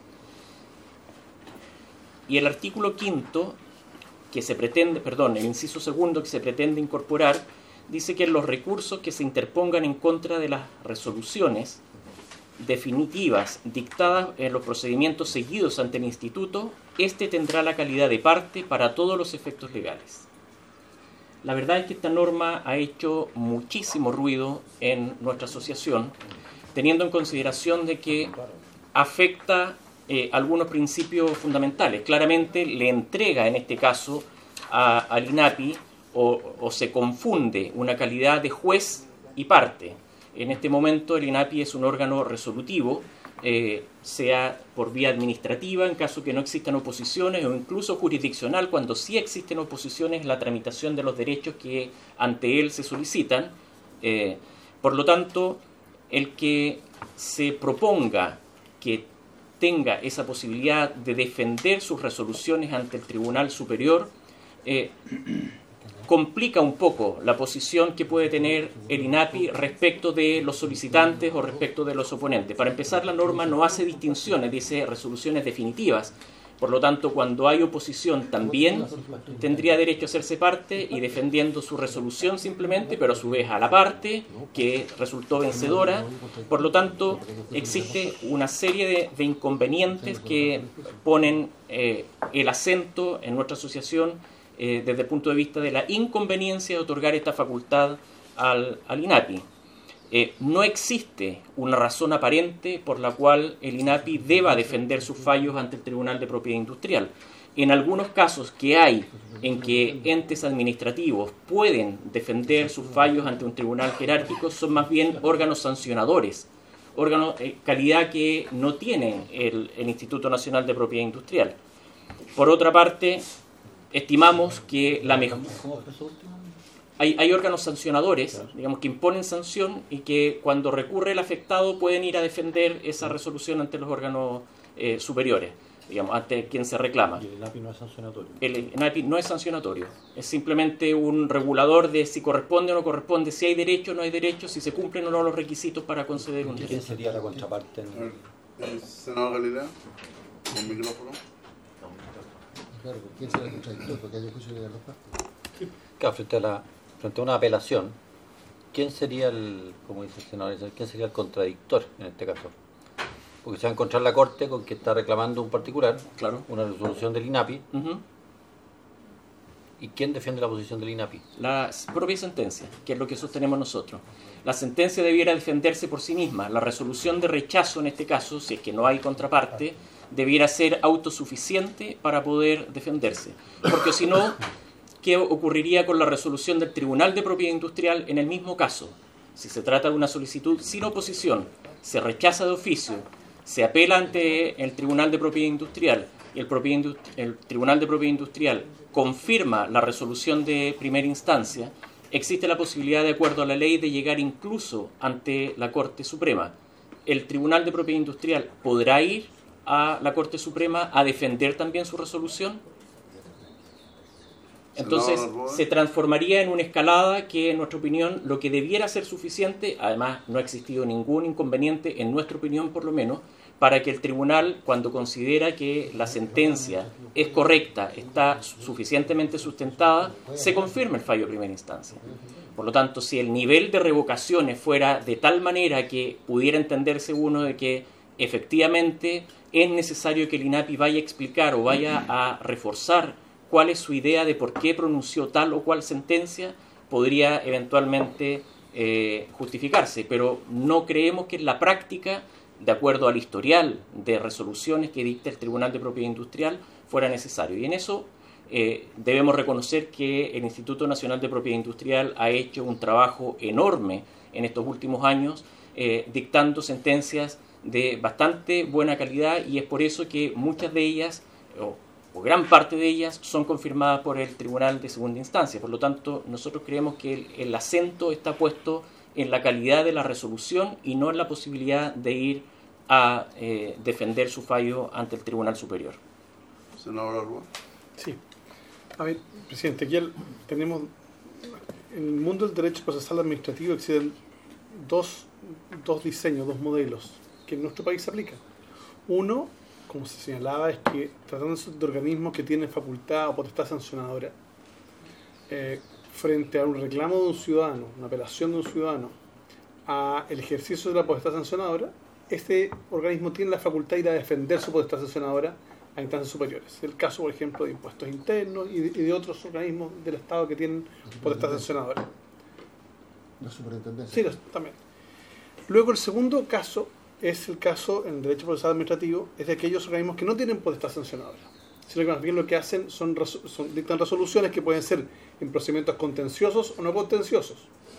Y el artículo 5 el inciso segundo que se pretende incorporar dice que los recursos que se interpongan en contra de las resoluciones definitivas dictadas en los procedimientos seguidos ante el instituto, este tendrá la calidad de parte para todos los efectos legales. La verdad es que esta norma ha hecho muchísimo ruido en nuestra asociación, teniendo en consideración de que afecta algunos principios fundamentales. Claramente le entrega en este caso al INAPI o se confunde una calidad de juez y parte. En este momento el INAPI es un órgano resolutivo, sea por vía administrativa en caso que no existan oposiciones, o incluso jurisdiccional cuando sí existen oposiciones en la tramitación de los derechos que ante él se solicitan. Por lo tanto, el que se proponga que tenga esa posibilidad de defender sus resoluciones ante el Tribunal Superior complica un poco la posición que puede tener el INAPI respecto de los solicitantes o respecto de los oponentes. Para empezar, la norma no hace distinciones, dice resoluciones definitivas. Por lo tanto, cuando hay oposición también tendría derecho a hacerse parte y defendiendo su resolución simplemente, pero a su vez a la parte que resultó vencedora. Por lo tanto, existe una serie de inconvenientes que ponen el acento en nuestra asociación desde el punto de vista de la inconveniencia de otorgar esta facultad al INAPI. No existe una razón aparente por la cual el INAPI deba defender sus fallos ante el Tribunal de Propiedad Industrial. En algunos casos que hay en que entes administrativos pueden defender sus fallos ante un tribunal jerárquico son más bien órganos sancionadores, órganos calidad que no tiene el Instituto Nacional de Propiedad Industrial. Por otra parte, estimamos que la mejor... Hay órganos sancionadores, digamos, que imponen sanción y que cuando recurre el afectado pueden ir a defender esa resolución ante los órganos superiores, digamos, ante quien se reclama. ¿Y el INAPI no es sancionatorio? El INAPI no es sancionatorio, es simplemente un regulador de si corresponde o no corresponde, si hay derecho o no hay derecho, si se cumplen o no los requisitos para conceder un ¿Quién derecho. sería la contraparte? Senador Galilea, con micrófono. Claro, ¿quién será el contradictor? Porque hay un juicio de las dos partes. Claro, frente a una apelación, ¿quién sería como dice el senador, quién sería el contradictor en este caso? Porque se va a encontrar la Corte con que está reclamando un particular, Claro. una resolución del INAPI, Ujú. ¿y quién defiende la posición del INAPI? La propia sentencia, que es lo que sostenemos nosotros. La sentencia debiera defenderse por sí misma. La resolución de rechazo, en este caso, si es que no hay contraparte, debiera ser autosuficiente para poder defenderse. Porque si no, ¿qué ocurriría con la resolución del Tribunal de Propiedad Industrial en el mismo caso? Si se trata de una solicitud sin oposición, se rechaza de oficio, se apela ante el Tribunal de Propiedad Industrial y el Tribunal de Propiedad Industrial confirma la resolución de primera instancia, existe la posibilidad, de acuerdo a la ley, de llegar incluso ante la Corte Suprema. El Tribunal de Propiedad Industrial podrá ir a la Corte Suprema a defender también su resolución. Entonces se transformaría en una escalada que, en nuestra opinión, lo que debiera ser suficiente, además no ha existido ningún inconveniente, en nuestra opinión por lo menos, para que el tribunal, cuando considera que la sentencia es correcta, está suficientemente sustentada, se confirme el fallo de primera instancia. Por lo tanto, si el nivel de revocaciones fuera de tal manera que pudiera entenderse uno de que efectivamente es necesario que el INAPI vaya a explicar o vaya a reforzar cuál es su idea de por qué pronunció tal o cual sentencia, podría eventualmente justificarse, pero no creemos que en la práctica, de acuerdo al historial de resoluciones que dicta el Tribunal de Propiedad Industrial, fuera necesario. Y en eso debemos reconocer que el Instituto Nacional de Propiedad Industrial ha hecho un trabajo enorme en estos últimos años, dictando sentencias de bastante buena calidad, y es por eso que muchas de ellas, o gran parte de ellas, son confirmadas por el Tribunal de Segunda Instancia. Por lo tanto, nosotros creemos que el acento está puesto en la calidad de la resolución y no en la posibilidad de ir a defender su fallo ante el Tribunal Superior. Senador Arrua. Sí. A ver, presidente, aquí tenemos... En el mundo del derecho procesal administrativo existen dos diseños, dos modelos que en nuestro país se aplican. Uno, como se señalaba, es que tratándose de organismos que tienen facultad o potestad sancionadora, frente a un reclamo de un ciudadano, una apelación de un ciudadano, a el ejercicio de la potestad sancionadora, este organismo tiene la facultad de ir a defender su potestad sancionadora a instancias superiores. El caso, por ejemplo, de impuestos internos y de otros organismos del Estado que tienen potestad sancionadora. La superintendencia. Sí, también. Luego, el segundo caso es el caso en el derecho procesal administrativo, es de aquellos organismos que no tienen potestad sancionadora, sino que más bien lo que hacen dictan resoluciones que pueden ser en procedimientos contenciosos o no contenciosos.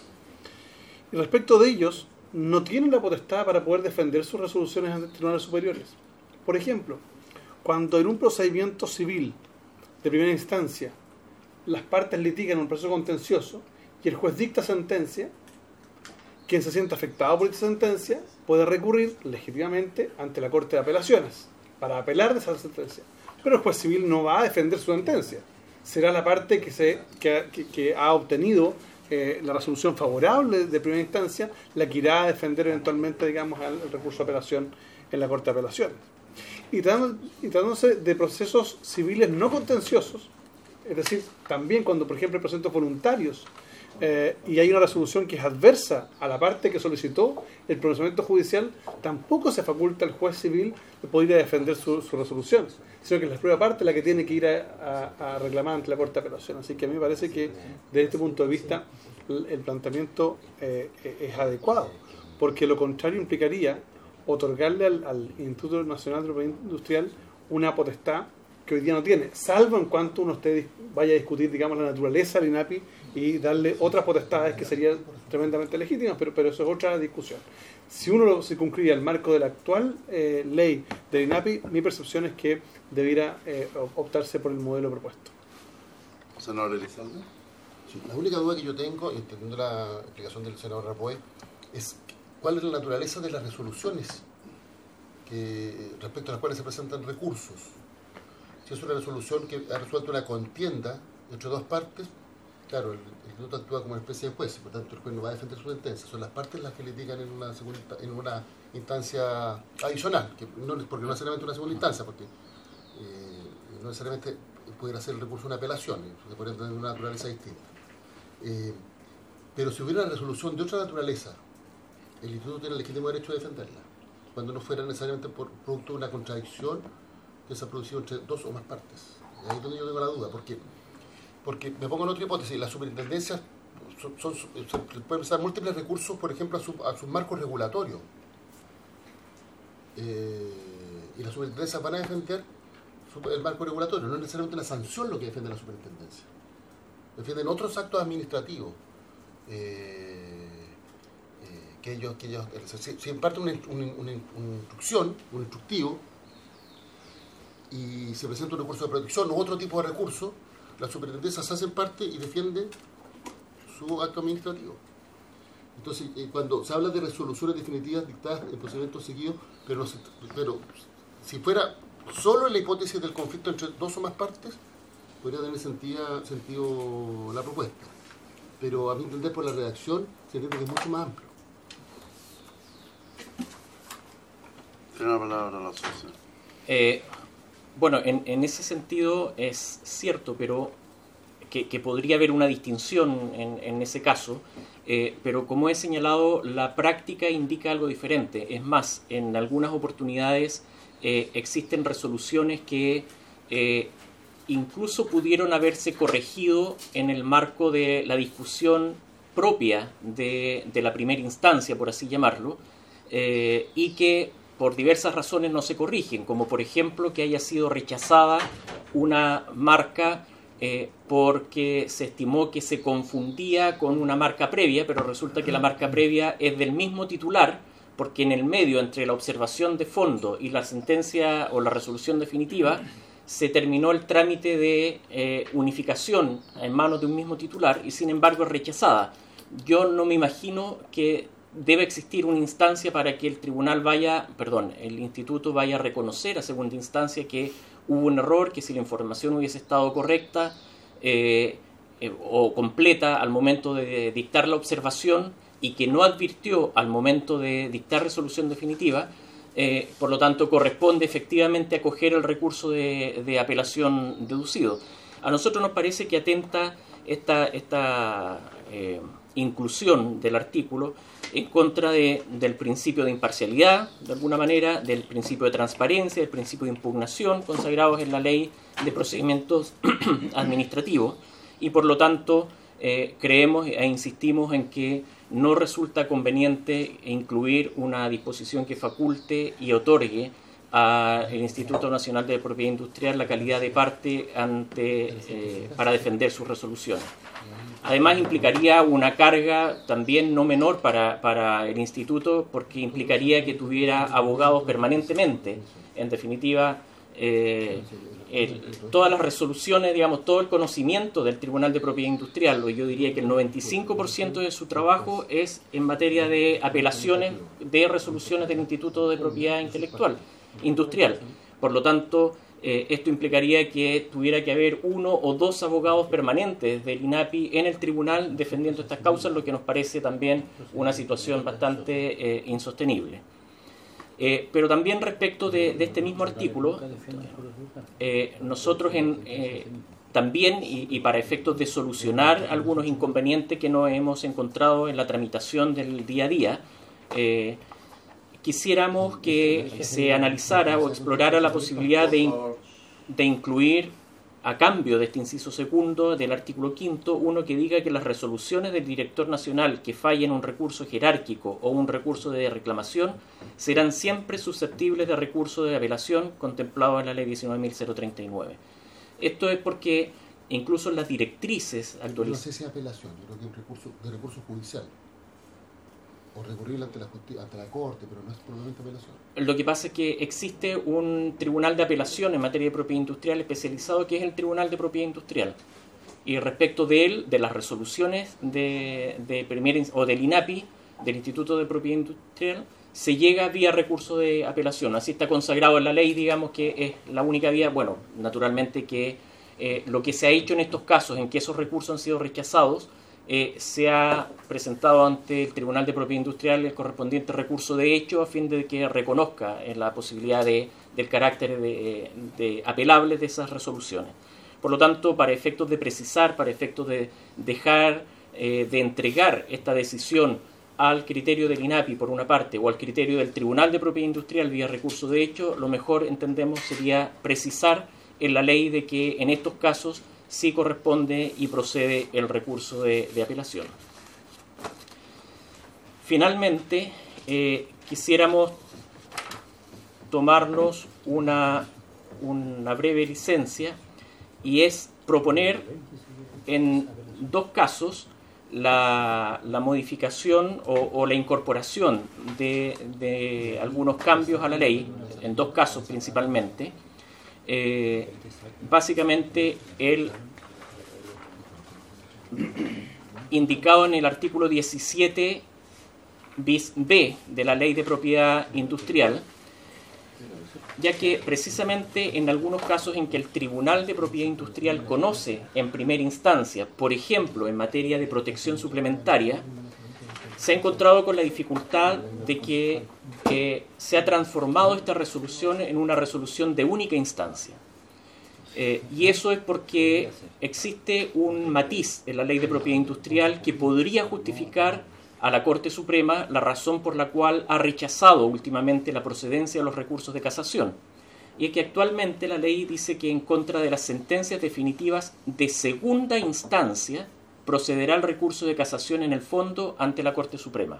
Y respecto de ellos, no tienen la potestad para poder defender sus resoluciones ante tribunales superiores. Por ejemplo, cuando en un procedimiento civil de primera instancia las partes litigan un proceso contencioso y el juez dicta sentencia, quien se sienta afectado por esta sentencia puede recurrir legítimamente ante la Corte de Apelaciones para apelar de esa sentencia. Pero el juez civil no va a defender su sentencia, será la parte que ha obtenido la resolución favorable de primera instancia, la que irá a defender eventualmente, digamos, el recurso de apelación en la Corte de Apelaciones. Y tratándose de procesos civiles no contenciosos, es decir, también cuando, por ejemplo, hay procesos voluntarios y hay una resolución que es adversa a la parte que solicitó el procedimiento judicial, tampoco se faculta al juez civil de poder ir a defender su resolución, sino que es la propia parte la que tiene que ir a reclamar ante la Corte de Apelación. Así que a mí me parece que, desde este punto de vista, el planteamiento es adecuado, porque lo contrario implicaría otorgarle al Instituto Nacional de Propiedad Industrial una potestad que hoy día no tiene, salvo en cuanto uno vaya a discutir, digamos, la naturaleza del INAPI y darle otras potestades que serían tremendamente legítimas, pero eso es otra discusión. Si uno se concluye al marco de la actual ley del INAPI, mi percepción es que debiera optarse por el modelo propuesto. Senador Elizalde. Sí, la única duda que yo tengo, entendiendo la explicación del senador Rapoe, es cuál es la naturaleza de las resoluciones respecto a las cuales se presentan recursos. Si es una resolución que ha resuelto una contienda entre dos partes, claro, el instituto actúa como una especie de juez, por tanto el juez no va a defender su sentencia, son las partes las que litigan en una instancia adicional, porque no necesariamente una segunda instancia, porque no necesariamente pudiera ser el recurso de una apelación, se podría tener una naturaleza distinta. Pero si hubiera una resolución de otra naturaleza, el instituto tiene el legítimo derecho de defenderla, cuando no fuera necesariamente por producto de una contradicción que se ha producido entre dos o más partes. Y ahí es donde yo tengo la duda, porque me pongo en otra hipótesis, las superintendencias se pueden usar múltiples recursos, por ejemplo, a sus marcos regulatorios. Y las superintendencias van a defender el marco regulatorio, no es necesariamente una sanción lo que defiende la superintendencia. Defienden otros actos administrativos, que ellos si imparte una instrucción, un instructivo, y se presenta un recurso de protección u otro tipo de recurso, las superintendencias hacen parte y defienden su acto administrativo. Entonces, cuando se habla de resoluciones definitivas dictadas en procedimientos seguidos, pero si fuera solo en la hipótesis del conflicto entre dos o más partes, podría tener sentido la propuesta. Pero a mi entender, por la redacción, se entiende que es mucho más amplio. Tiene la palabra la asociación. Bueno, en ese sentido es cierto, pero que podría haber una distinción en ese caso, pero como he señalado, la práctica indica algo diferente. Es más, en algunas oportunidades existen resoluciones que incluso pudieron haberse corregido en el marco de la discusión propia de la primera instancia, por así llamarlo, y que por diversas razones no se corrigen, como por ejemplo que haya sido rechazada una marca porque se estimó que se confundía con una marca previa, pero resulta que la marca previa es del mismo titular, porque en el medio entre la observación de fondo y la sentencia o la resolución definitiva se terminó el trámite de unificación en manos de un mismo titular y sin embargo es rechazada. Yo no me imagino que debe existir una instancia para que el instituto vaya a reconocer a segunda instancia que hubo un error, que si la información hubiese estado correcta o completa al momento de dictar la observación y que no advirtió al momento de dictar resolución definitiva, por lo tanto corresponde efectivamente acoger el recurso de apelación deducido. A nosotros nos parece que atenta esta inclusión del artículo en contra del principio de imparcialidad, de alguna manera, del principio de transparencia, del principio de impugnación consagrados en la ley de procedimientos administrativos y por lo tanto creemos e insistimos en que no resulta conveniente incluir una disposición que faculte y otorgue al Instituto Nacional de Propiedad Industrial la calidad de parte para defender sus resoluciones. Además implicaría una carga también no menor para el instituto porque implicaría que tuviera abogados permanentemente. En definitiva, todas las resoluciones, digamos, todo el conocimiento del Tribunal de Propiedad Industrial, o yo diría que el 95% de su trabajo es en materia de apelaciones de resoluciones del Instituto de Propiedad Industrial. Por lo tanto, Esto implicaría que tuviera que haber 1 o 2 abogados permanentes del INAPI en el tribunal defendiendo estas causas, lo que nos parece también una situación bastante insostenible. Pero también respecto de este mismo artículo, nosotros también, y para efectos de solucionar algunos inconvenientes que nos hemos encontrado en la tramitación del día a día, quisiéramos que se analizara o explorara la posibilidad de incluir, a cambio de este inciso segundo del artículo 5, uno que diga que las resoluciones del director nacional que fallen un recurso jerárquico o un recurso de reclamación serán siempre susceptibles de recurso de apelación contemplado en la ley 19.039. Esto es porque incluso en las directrices actuales... No sé si es apelación, yo creo que es un recurso judicial. O recurrir ante la Corte, pero no es probablemente apelación. Lo que pasa es que existe un tribunal de apelación en materia de propiedad industrial especializado, que es el Tribunal de Propiedad Industrial. Y respecto de él, de las resoluciones de primera o del INAPI, del Instituto de Propiedad Industrial, se llega vía recurso de apelación. Así está consagrado en la ley, digamos que es la única vía. Bueno, naturalmente que lo que se ha hecho en estos casos en que esos recursos han sido rechazados, se ha presentado ante el Tribunal de Propiedad Industrial el correspondiente recurso de hecho a fin de que reconozca la posibilidad del carácter de apelable de esas resoluciones. Por lo tanto, para efectos de precisar, para efectos de dejar de entregar esta decisión al criterio del INAPI por una parte o al criterio del Tribunal de Propiedad Industrial vía recurso de hecho, lo mejor entendemos sería precisar en la ley de que en estos casos sí corresponde y procede el recurso de apelación. Finalmente, quisiéramos tomarnos una breve licencia y es proponer en 2 casos la modificación o la incorporación de algunos cambios a la ley, en 2 casos principalmente. Básicamente el indicado en el artículo 17 bis B de la Ley de Propiedad Industrial, ya que precisamente en algunos casos en que el Tribunal de Propiedad Industrial conoce en primera instancia, por ejemplo en materia de protección suplementaria, se ha encontrado con la dificultad de que se ha transformado esta resolución en una resolución de única instancia. Y eso es porque existe un matiz en la Ley de Propiedad Industrial que podría justificar a la Corte Suprema la razón por la cual ha rechazado últimamente la procedencia de los recursos de casación. Y es que actualmente la ley dice que en contra de las sentencias definitivas de segunda instancia procederá el recurso de casación en el fondo ante la Corte Suprema.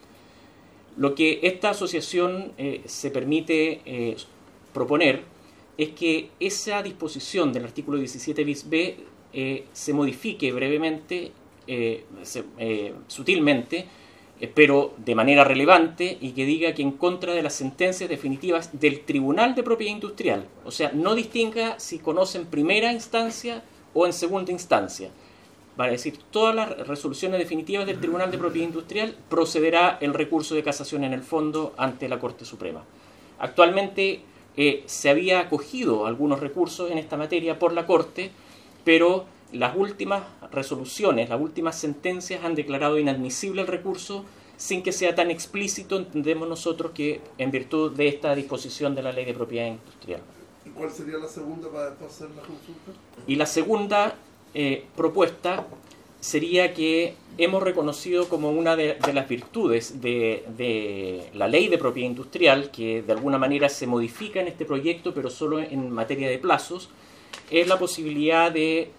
Lo que esta asociación se permite proponer es que esa disposición del artículo 17 bis B se modifique brevemente, sutilmente, pero de manera relevante, y que diga que en contra de las sentencias definitivas del Tribunal de Propiedad Industrial, o sea, no distinga si conoce en primera instancia o en segunda instancia. Vale decir, todas las resoluciones definitivas del Tribunal de Propiedad Industrial procederá el recurso de casación en el fondo ante la Corte Suprema. Actualmente se había acogido algunos recursos en esta materia por la Corte, pero las últimas resoluciones, las últimas sentencias han declarado inadmisible el recurso sin que sea tan explícito, entendemos nosotros, que en virtud de esta disposición de la Ley de Propiedad Industrial. ¿Y cuál sería la segunda para después hacer la consulta? Y la segunda propuesta sería que hemos reconocido como una de las virtudes de la Ley de Propiedad Industrial, que de alguna manera se modifica en este proyecto, pero solo en materia de plazos, es la posibilidad de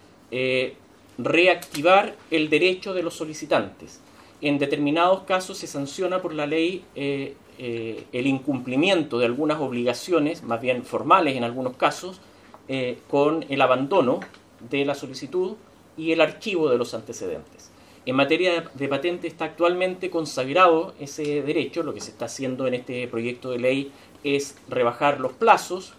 reactivar el derecho de los solicitantes. En determinados casos se sanciona por la ley el incumplimiento de algunas obligaciones, más bien formales en algunos casos, con el abandono de la solicitud y el archivo de los antecedentes. En materia de patente está actualmente consagrado ese derecho. Lo que se está haciendo en este proyecto de ley es rebajar los plazos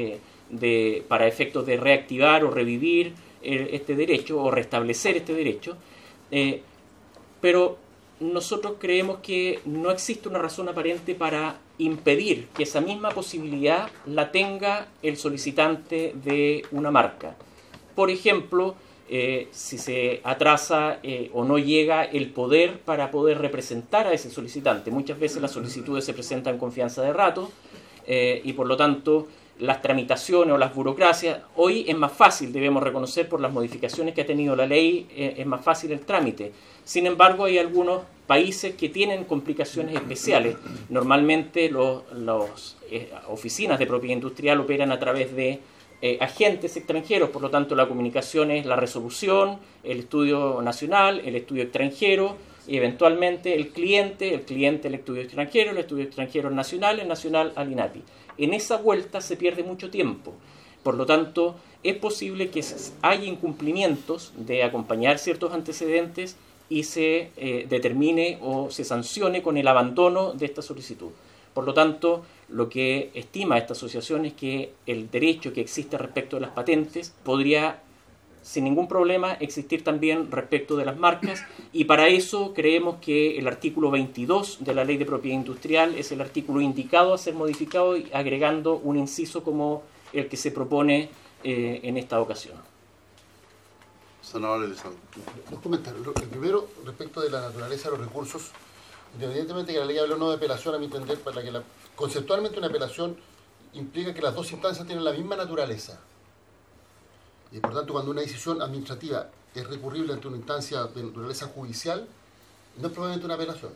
para efectos de reactivar o revivir este derecho o restablecer este derecho, pero nosotros creemos que no existe una razón aparente para impedir que esa misma posibilidad la tenga el solicitante de una marca. Por ejemplo, si se atrasa o no llega el poder para poder representar a ese solicitante. Muchas veces las solicitudes se presentan en confianza de rato y por lo tanto las tramitaciones o las burocracias, hoy es más fácil, debemos reconocer por las modificaciones que ha tenido la ley, es más fácil el trámite. Sin embargo, hay algunos países que tienen complicaciones especiales. Normalmente las oficinas de propiedad industrial operan a través de agentes extranjeros, por lo tanto la comunicación es la resolución, el estudio nacional, el estudio extranjero, y eventualmente el cliente el estudio extranjero, el estudio extranjero el nacional al INAPI. En esa vuelta se pierde mucho tiempo. Por lo tanto, es posible que haya incumplimientos de acompañar ciertos antecedentes y se determine o se sancione con el abandono de esta solicitud. Por lo tanto, lo que estima esta asociación es que el derecho que existe respecto de las patentes podría, sin ningún problema, existir también respecto de las marcas, y para eso creemos que el artículo 22 de la Ley de Propiedad Industrial es el artículo indicado a ser modificado, y agregando un inciso como el que se propone en esta ocasión. Senador Elizalde. Dos comentarios. El primero, respecto de la naturaleza de los recursos, independientemente de que la ley hable o no de apelación, a mi entender, para que conceptualmente una apelación implica que las dos instancias tienen la misma naturaleza. Y por tanto, cuando una decisión administrativa es recurrible ante una instancia de naturaleza judicial, no es probablemente una apelación,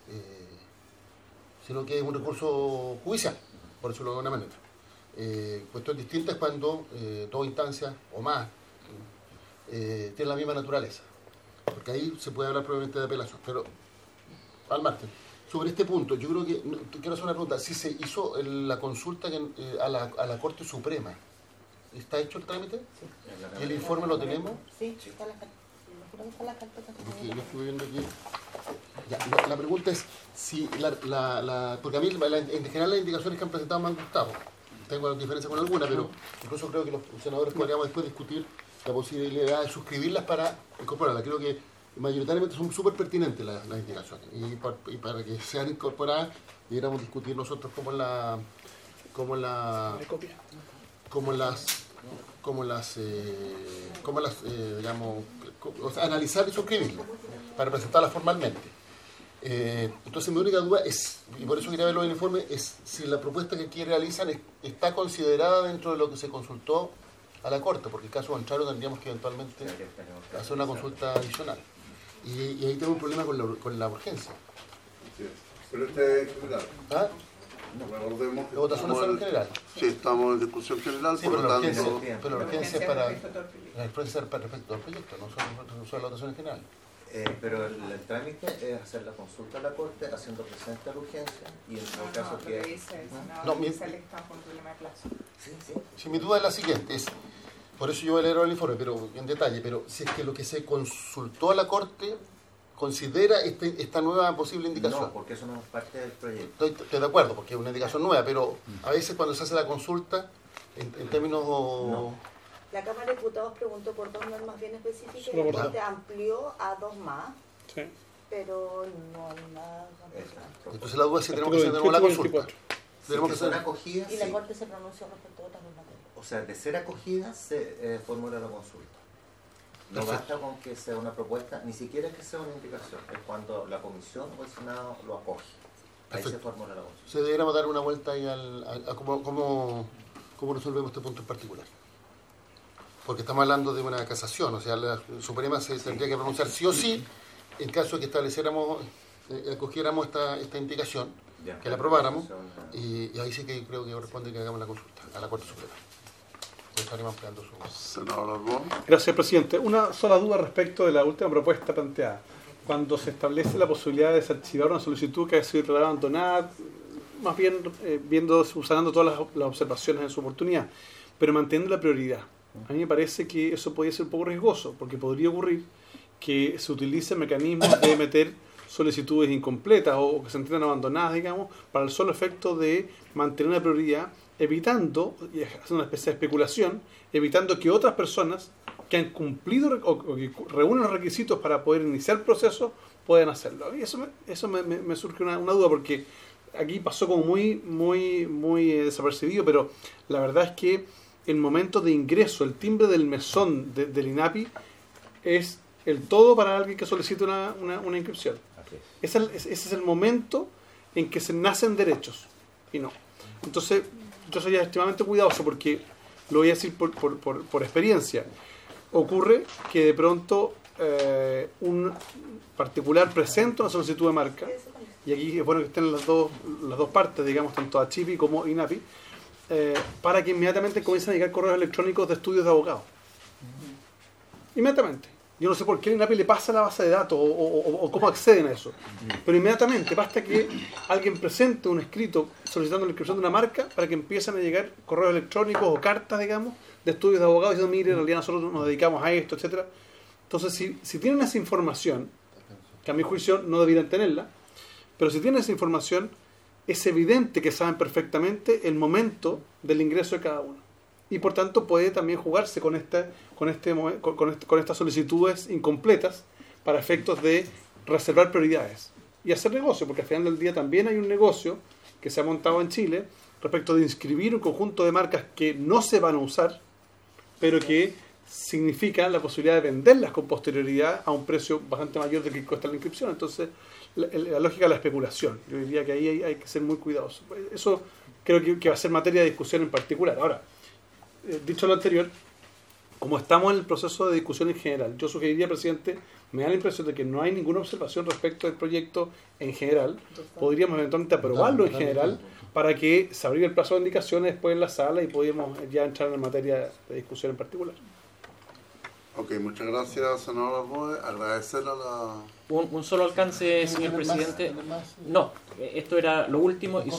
sino que es un recurso judicial, por decirlo de alguna manera. Cuestión distinta es cuando dos instancias o más tienen la misma naturaleza, porque ahí se puede hablar probablemente de apelación. Pero, al margen, sobre este punto, yo creo que, quiero hacer una pregunta, si se hizo la consulta a la Corte Suprema, ¿está hecho el trámite? Sí. ¿Y el informe lo tenemos? Sí, está la carta. Está la carta. Porque yo estuve viendo aquí. Ya, la pregunta es si porque a mí en general las indicaciones que han presentado me han gustado. Tengo diferencias con alguna, pero incluso creo que los senadores podríamos después discutir la posibilidad de suscribirlas para incorporarlas. Creo que mayoritariamente son súper pertinentes las indicaciones, y para que sean incorporadas deberíamos discutir nosotros cómo las digamos, o sea, analizar y suscribirlas para presentarlas formalmente. Entonces mi única duda es, y por eso quería verlo en el informe, es si la propuesta que aquí realizan está considerada dentro de lo que se consultó a la Corte, porque en caso contrario tendríamos que eventualmente hacer una consulta adicional. Y ahí tengo un problema con la urgencia. Sí. Pero este es general. ¿Ah? Recordemos que ¿La votación es solo en general? Sí, estamos en discusión general, Sí, por pero lo la tanto... urgencia es para respecto al proyecto, no solo la votación en general. Pero el trámite es hacer la consulta a la Corte haciendo presente la urgencia y en el caso Lo que... que dice el senador, No, que estamos con un problema de plazo. Sí, mi duda es la siguiente, por eso yo voy a leer el informe, pero en detalle, pero si es que lo que se consultó a la Corte considera esta nueva posible indicación. No, porque eso no es parte del proyecto. Estoy de acuerdo, porque es una indicación nueva, pero a veces cuando se hace la consulta, en términos... No. La Cámara de Diputados preguntó por dos normas bien específicas y Solo por la dos. Corte amplió a dos más, Sí. pero no hay nada. Entonces la duda es si tenemos que hacer de nuevo la consulta. Tenemos que Si son hacer... acogidas, Y la sí. Corte se pronunció respecto a otras normas. O sea, de ser acogidas se formula la consulta. No Perfecto. basta con que sea una propuesta, ni siquiera que sea una indicación, es cuando la Comisión o el Senado lo acoge. Ahí se Perfecto. formula la consulta. Se deberíamos dar una vuelta ahí a cómo resolvemos este punto en particular. Porque estamos hablando de una casación, o sea, la Suprema se tendría que pronunciar sí o sí en caso de que estableciéramos, acogiéramos esta indicación, Ya. que la aprobáramos, y ahí sí que creo que corresponde que hagamos la consulta a la Corte Suprema. Estaremos ampliando su... Senador Arbón. Gracias, presidente. Una sola duda respecto de la última propuesta planteada. Cuando se establece la posibilidad de desarchivar una solicitud que ha sido abandonada, más bien usando todas las observaciones en su oportunidad, pero manteniendo la prioridad. A mí me parece que eso podría ser un poco riesgoso, porque podría ocurrir que se utilicen mecanismos de meter solicitudes incompletas o que se entiendan abandonadas, digamos, para el solo efecto de mantener una prioridad, evitando, y haciendo una especie de especulación, evitando que otras personas que han cumplido o que reúnen los requisitos para poder iniciar el proceso puedan hacerlo. Y eso me surge una duda, porque aquí pasó como muy desapercibido, pero la verdad es que el momento de ingreso, el timbre del mesón del INAPI es el todo para alguien que solicite una inscripción. Ese es el momento en que se nacen derechos y no. Entonces yo soy extremadamente cuidadoso porque lo voy a decir por experiencia. Ocurre que de pronto un particular presenta una solicitud de marca, y aquí es bueno que estén las dos partes, digamos, tanto ACHIPI como INAPI, para que inmediatamente comiencen a llegar correos electrónicos de estudios de abogados. Inmediatamente. Yo no sé por qué el INAPI le pasa la base de datos o cómo acceden a eso, pero inmediatamente basta que alguien presente un escrito solicitando la inscripción de una marca para que empiecen a llegar correos electrónicos o cartas, digamos, de estudios de abogados diciendo, mire, en realidad nosotros nos dedicamos a esto, etcétera. Entonces, si tienen esa información, que a mi juicio no debieran tenerla, pero si tienen esa información, es evidente que saben perfectamente el momento del ingreso de cada uno. Y por tanto puede también jugarse con estas solicitudes incompletas para efectos de reservar prioridades y hacer negocio, porque al final del día también hay un negocio que se ha montado en Chile respecto de inscribir un conjunto de marcas que no se van a usar, pero que significa la posibilidad de venderlas con posterioridad a un precio bastante mayor del que cuesta la inscripción. Entonces, la lógica de la especulación. Yo diría que ahí hay que ser muy cuidadoso. Eso creo que va a ser materia de discusión en particular. Ahora, dicho lo anterior, como estamos en el proceso de discusión en general, yo sugeriría, presidente, me da la impresión de que no hay ninguna observación respecto del proyecto en general. Podríamos eventualmente aprobarlo en general para que se abriera el plazo de indicaciones después en la sala y podíamos ya entrar en materia de discusión en particular. Ok, muchas gracias, senador Arboe. Agradecerle a la... Un solo alcance, señor presidente. No, esto era lo último y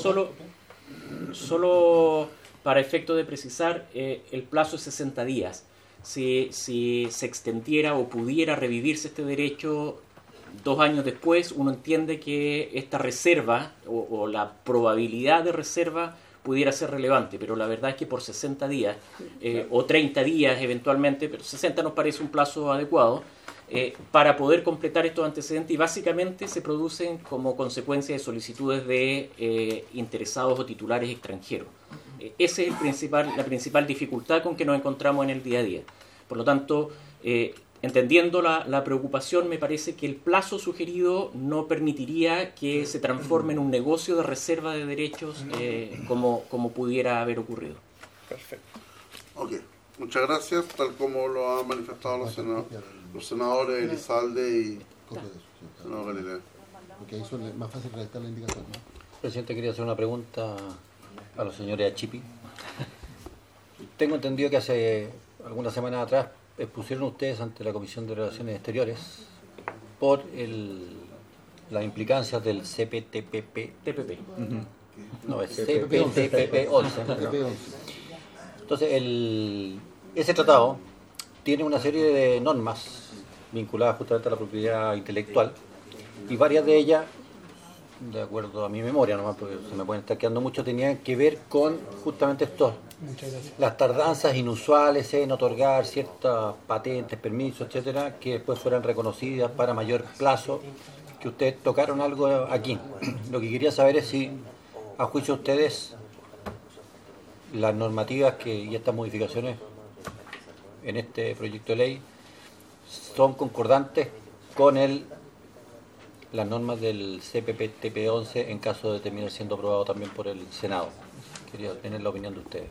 solo para efecto de precisar, el plazo es 60 días. Si se extendiera o pudiera revivirse este derecho 2 años después, uno entiende que esta reserva o la probabilidad de reserva pudiera ser relevante, pero la verdad es que por 60 días o 30 días eventualmente, pero 60 nos parece un plazo adecuado, para poder completar estos antecedentes, y básicamente se producen como consecuencia de solicitudes de interesados o titulares extranjeros. Esa es la principal dificultad con que nos encontramos en el día a día. Por lo tanto, entendiendo la preocupación, me parece que el plazo sugerido no permitiría que se transforme en un negocio de reserva de derechos como pudiera haber ocurrido. Perfecto. Ok, muchas gracias, tal como lo han manifestado los senadores Elizalde y senador Galilea. Porque ahí es más fácil redactar la indicación, ¿no? Presidente, quería hacer una pregunta a los señores Achipi. Tengo entendido que hace algunas semanas atrás expusieron ustedes ante la Comisión de Relaciones Exteriores por las implicancias del CPTPP. No, es CPTPP-11. Entonces, ese tratado tiene una serie de normas vinculadas justamente a la propiedad intelectual, y varias de ellas, de acuerdo a mi memoria nomás, porque se me pueden estar quedando mucho, tenían que ver con justamente esto, las tardanzas inusuales en otorgar ciertas patentes, permisos, etcétera, que después fueran reconocidas para mayor plazo, que ustedes tocaron algo aquí. Lo que quería saber es si, a juicio de ustedes, las normativas y estas modificaciones en este proyecto de ley son concordantes con las normas del CPTP-11 en caso de terminar siendo aprobado también por el Senado. Quería tener la opinión de ustedes.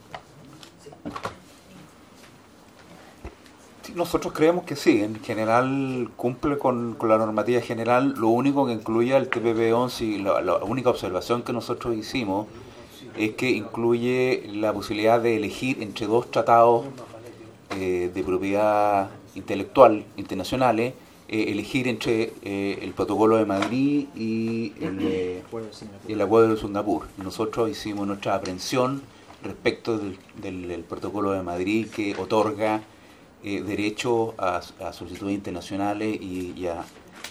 Nosotros creemos que sí, en general cumple con la normativa general. Lo único que incluye el TPP-11 y la única observación que nosotros hicimos es que incluye la posibilidad de elegir entre 2 tratados de propiedad intelectual internacionales, elegir entre el Protocolo de Madrid y el Acuerdo de Singapur. Nosotros hicimos nuestra aprehensión respecto del Protocolo de Madrid, que otorga derecho a solicitudes internacionales y a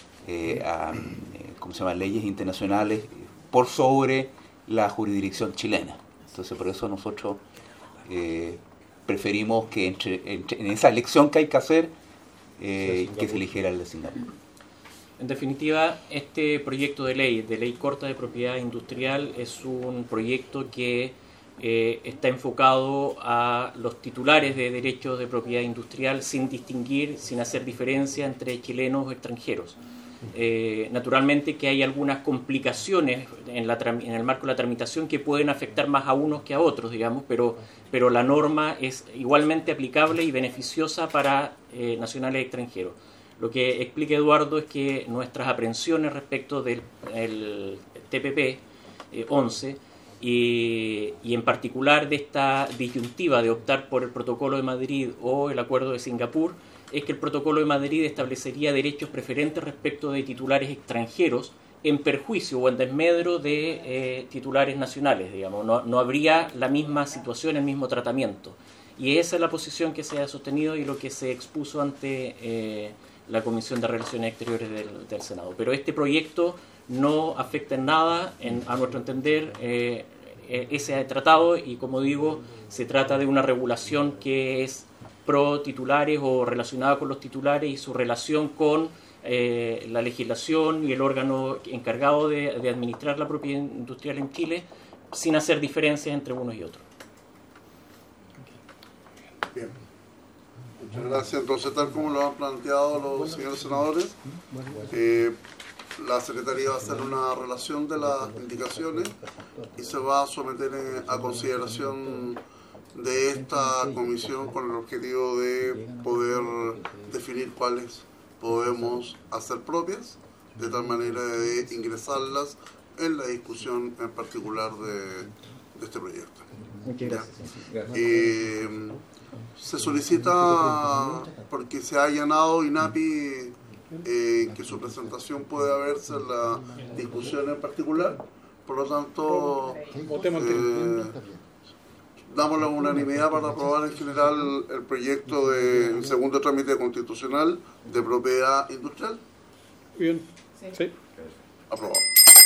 leyes internacionales por sobre la jurisdicción chilena. Entonces, por eso nosotros preferimos que en esa elección que hay que hacer, que se eligiera el de Singapur. En definitiva, este proyecto de ley corta de propiedad industrial, es un proyecto que está enfocado a los titulares de derechos de propiedad industrial sin distinguir, sin hacer diferencia entre chilenos o extranjeros. Naturalmente que hay algunas complicaciones en el marco de la tramitación que pueden afectar más a unos que a otros, digamos, pero la norma es igualmente aplicable y beneficiosa para nacionales y extranjeros. Lo que explica Eduardo es que nuestras aprehensiones respecto del TPP 11 y en particular de esta disyuntiva de optar por el Protocolo de Madrid o el Acuerdo de Singapur, es que el Protocolo de Madrid establecería derechos preferentes respecto de titulares extranjeros en perjuicio o en desmedro de titulares nacionales, digamos. No habría la misma situación, el mismo tratamiento. Y esa es la posición que se ha sostenido y lo que se expuso ante la Comisión de Relaciones Exteriores del Senado. Pero este proyecto no afecta en nada, a nuestro entender, ese tratado, y como digo, se trata de una regulación que es pro titulares o relacionada con los titulares y su relación con la legislación y el órgano encargado de administrar la propiedad industrial en Chile, sin hacer diferencias entre unos y otros. Bien. Muchas gracias. Entonces, tal como lo han planteado los señores senadores, la Secretaría va a hacer una relación de las indicaciones y se va a someter a consideración de esta comisión con el objetivo de poder definir cuáles podemos hacer propias, de tal manera de ingresarlas en la discusión en particular de este proyecto. Muchas gracias. Se solicita, porque se ha allanado INAPI, que su presentación puede haberse en la discusión en particular, por lo tanto damos la unanimidad para aprobar en general el proyecto de segundo trámite constitucional de propiedad industrial. Bien. Sí. Aprobado.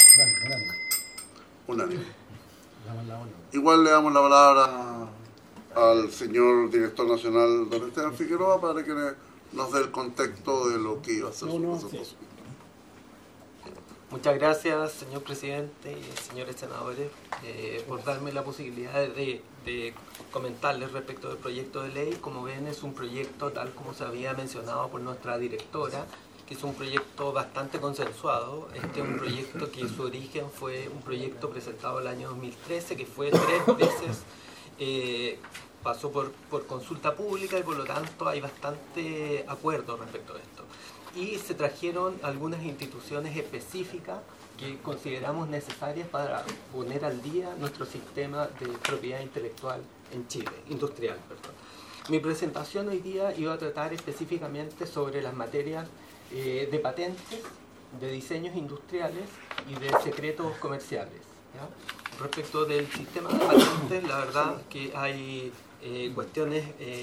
Unánime. Igual le damos la palabra al señor director nacional, don Esteban Figueroa, para que nos dé el contexto de lo que iba a ser su presentación. Muchas gracias, señor presidente y señores senadores, por darme la posibilidad de comentarles respecto del proyecto de ley. Como ven, es un proyecto, tal como se había mencionado por nuestra directora, que es un proyecto bastante consensuado. Este es un proyecto que su origen fue un proyecto presentado el año 2013, que fue 3 veces, pasó por consulta pública y por lo tanto hay bastante acuerdo respecto de esto. Y se trajeron algunas instituciones específicas que consideramos necesarias para poner al día nuestro sistema de propiedad intelectual en Chile, industrial, perdón. Mi presentación hoy día iba a tratar específicamente sobre las materias de patentes, de diseños industriales y de secretos comerciales, ¿ya? Respecto del sistema de patentes, la verdad que hay cuestiones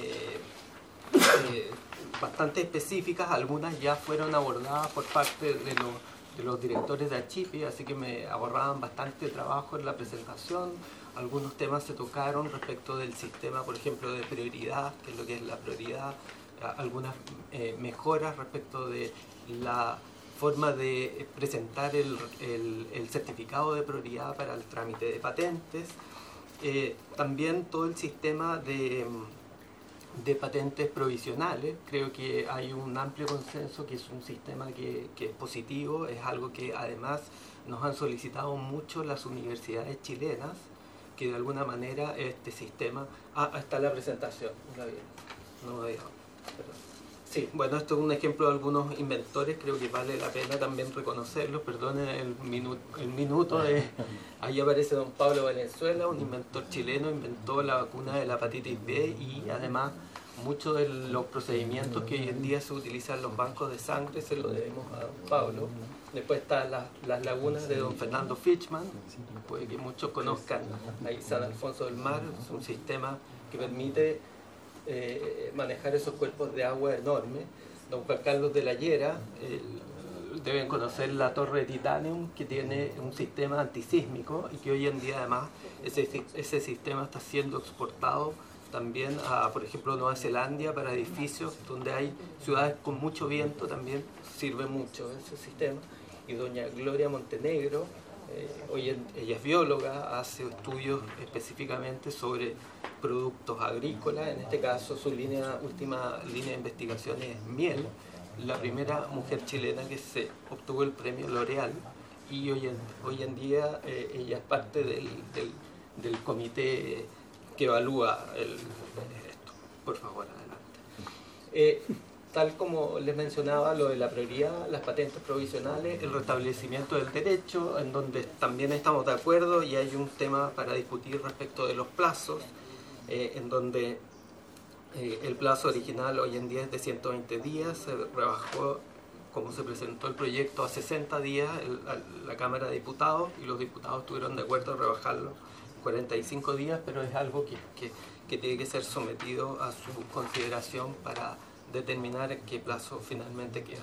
bastante específicas, algunas ya fueron abordadas por parte de los directores de Achipi, así que me ahorraban bastante trabajo en la presentación. Algunos temas se tocaron respecto del sistema, por ejemplo, de prioridad, que es lo que es la prioridad, algunas mejoras respecto de la forma de presentar el certificado de prioridad para el trámite de patentes, también todo el sistema de patentes provisionales. Creo que hay un amplio consenso que es un sistema que es positivo, es algo que además nos han solicitado mucho las universidades chilenas, que de alguna manera este sistema... está la presentación, no me había... Sí, bueno, esto es un ejemplo de algunos inventores, creo que vale la pena también reconocerlos. Perdonen el minuto ahí aparece don Pablo Valenzuela, un inventor chileno, inventó la vacuna de la hepatitis B y además muchos de los procedimientos que hoy en día se utilizan en los bancos de sangre se lo debemos a don Pablo. Después están las lagunas de don Fernando Fichman, puede que muchos conozcan ahí San Alfonso del Mar, es un sistema que permite manejar esos cuerpos de agua enormes. Don Juan Carlos de la Llera, deben conocer la torre de Titanium, que tiene un sistema antisísmico y que hoy en día además ese sistema está siendo exportado también a, por ejemplo, Nueva Zelanda para edificios donde hay ciudades con mucho viento, también sirve mucho ese sistema. Y doña Gloria Montenegro, ella es bióloga, hace estudios específicamente sobre productos agrícolas, en este caso su última línea de investigación es miel, la primera mujer chilena que se obtuvo el premio L'Oréal, y hoy en día ella es parte del comité que evalúa esto. Por favor, adelante. Tal como les mencionaba, lo de la prioridad, las patentes provisionales, el restablecimiento del derecho, en donde también estamos de acuerdo y hay un tema para discutir respecto de los plazos, en donde el plazo original hoy en día es de 120 días, se rebajó, como se presentó el proyecto, a 60 días la Cámara de Diputados, y los diputados estuvieron de acuerdo en rebajarlo 45 días, pero es algo que tiene que ser sometido a su consideración para determinar en qué plazo finalmente queda.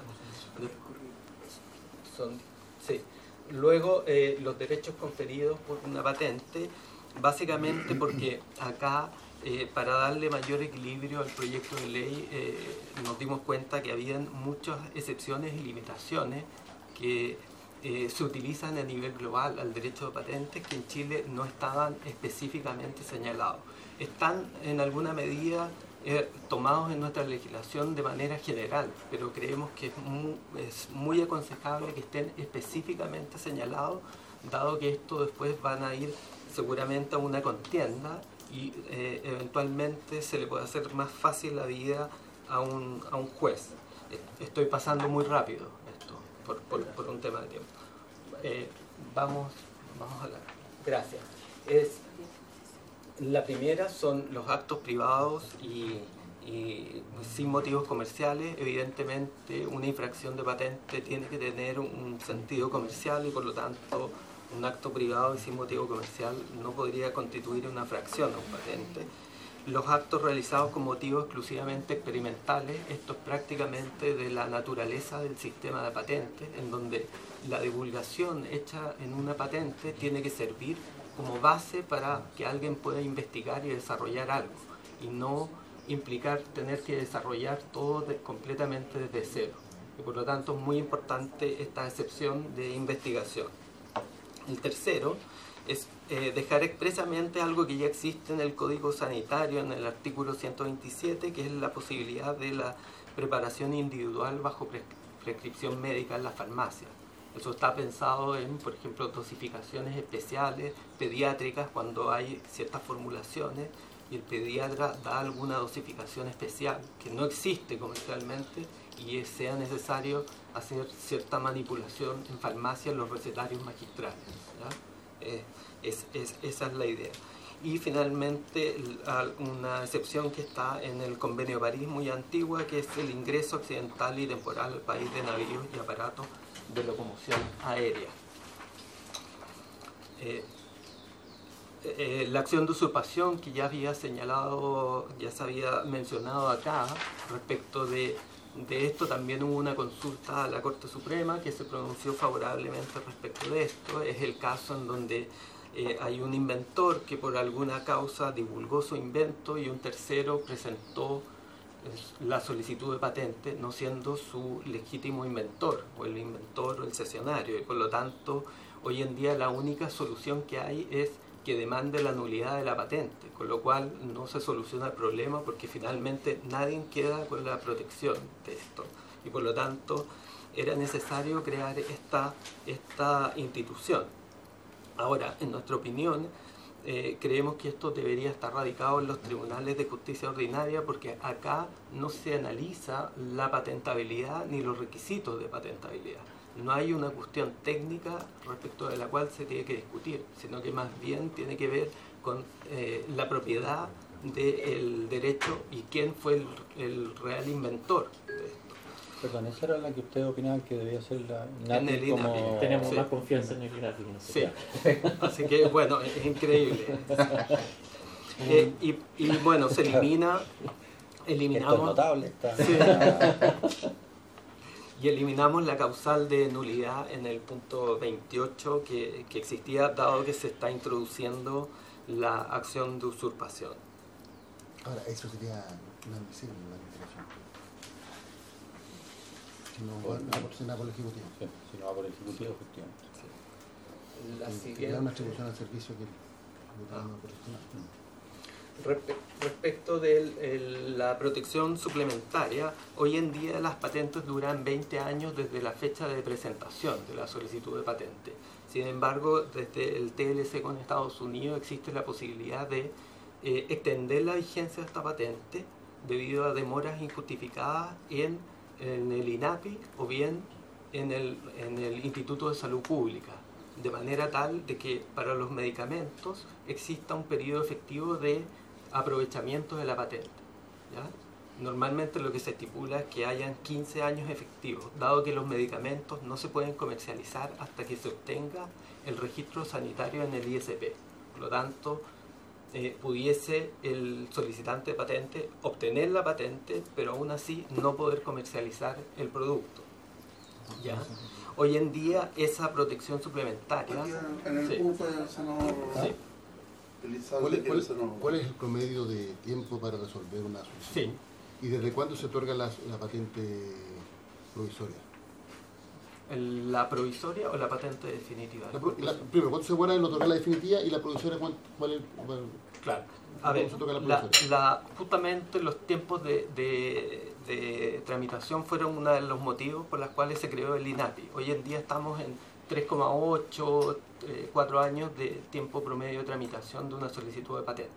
Luego, los derechos conferidos por una patente, básicamente porque acá, para darle mayor equilibrio al proyecto de ley, nos dimos cuenta que habían muchas excepciones y limitaciones que se utilizan a nivel global al derecho de patentes que en Chile no estaban específicamente señalados. Están en alguna medida tomados en nuestra legislación de manera general, pero creemos que es muy aconsejable que estén específicamente señalados, dado que esto después van a ir seguramente a una contienda y eventualmente se le puede hacer más fácil la vida a un juez. Estoy pasando muy rápido esto, por un tema de tiempo. Vamos a la... Gracias. La primera son los actos privados y sin motivos comerciales. Evidentemente, una infracción de patente tiene que tener un sentido comercial y por lo tanto un acto privado y sin motivo comercial no podría constituir una infracción a un patente. Los actos realizados con motivos exclusivamente experimentales, esto es prácticamente de la naturaleza del sistema de patentes, en donde la divulgación hecha en una patente tiene que servir como base para que alguien pueda investigar y desarrollar algo, y no implicar tener que desarrollar todo completamente desde cero. Y por lo tanto es muy importante esta excepción de investigación. El tercero es dejar expresamente algo que ya existe en el Código Sanitario, en el artículo 127, que es la posibilidad de la preparación individual bajo prescripción médica en la farmacia. Eso está pensado en, por ejemplo, dosificaciones especiales, pediátricas, cuando hay ciertas formulaciones y el pediatra da alguna dosificación especial que no existe comercialmente y sea necesario hacer cierta manipulación en farmacia en los recetarios magistrales, ¿ya? Esa es la idea. Y finalmente, una excepción que está en el Convenio de París muy antigua, que es el ingreso accidental y temporal al país de navíos y aparatos de locomoción aérea. La acción de usurpación que ya había señalado, ya se había mencionado acá, respecto de esto también hubo una consulta a la Corte Suprema que se pronunció favorablemente respecto de esto. Es el caso en donde hay un inventor que por alguna causa divulgó su invento y un tercero presentó la solicitud de patente, no siendo su legítimo inventor, o el inventor o el cesionario, y por lo tanto hoy en día la única solución que hay es que demande la nulidad de la patente, con lo cual no se soluciona el problema porque finalmente nadie queda con la protección de esto, y por lo tanto era necesario crear esta institución. Ahora, en nuestra opinión, creemos que esto debería estar radicado en los tribunales de justicia ordinaria, porque acá no se analiza la patentabilidad ni los requisitos de patentabilidad. No hay una cuestión técnica respecto de la cual se tiene que discutir, sino que más bien tiene que ver con la propiedad del derecho y quién fue el real inventor de esto. Perdón, esa era la que ustedes opinaban que debía ser la INAPI, como... Tenemos más confianza en el INAPI. No sé. Sí, así que bueno, es increíble. Y bueno, se eliminamos... Esto es notable. Sí. Y eliminamos la causal de nulidad en el punto 28 que existía, dado que se está introduciendo la acción de usurpación. Ahora, eso sería inadmisible en la legislación. Si no va por el Ejecutivo. Sí, si no va por el Ejecutivo, efectivamente. La Que siguiente. da una atribución al servicio que no corresponde. Respecto de la protección suplementaria, hoy en día las patentes duran 20 años desde la fecha de presentación de la solicitud de patente. Sin embargo, desde el TLC con Estados Unidos existe la posibilidad de extender la vigencia de esta patente debido a demoras injustificadas en el INAPI o bien en el Instituto de Salud Pública, de manera tal de que para los medicamentos exista un periodo efectivo de aprovechamiento de la patente, ¿ya? Normalmente lo que se estipula es que hayan 15 años efectivos, dado que los medicamentos no se pueden comercializar hasta que se obtenga el registro sanitario en el ISP. Por lo tanto, pudiese el solicitante de patente obtener la patente, pero aún así no poder comercializar el producto, ¿ya? Hoy en día esa protección suplementaria... En el Sí. punto del senador Sí. Elizalde, ¿Cuál es el promedio de tiempo para resolver una solicitud? Sí. ¿Y desde cuándo se otorga la patente provisoria? ¿La provisoria o la patente definitiva? Primero, ¿cuánto se demora en otorgar la definitiva y la provisoria cuál es? Claro. A ver, ¿Cómo se otorga la provisoria? justamente los tiempos de tramitación fueron uno de los motivos por los cuales se creó el INAPI. Hoy en día estamos en 3,8, 4 años de tiempo promedio de tramitación de una solicitud de patente,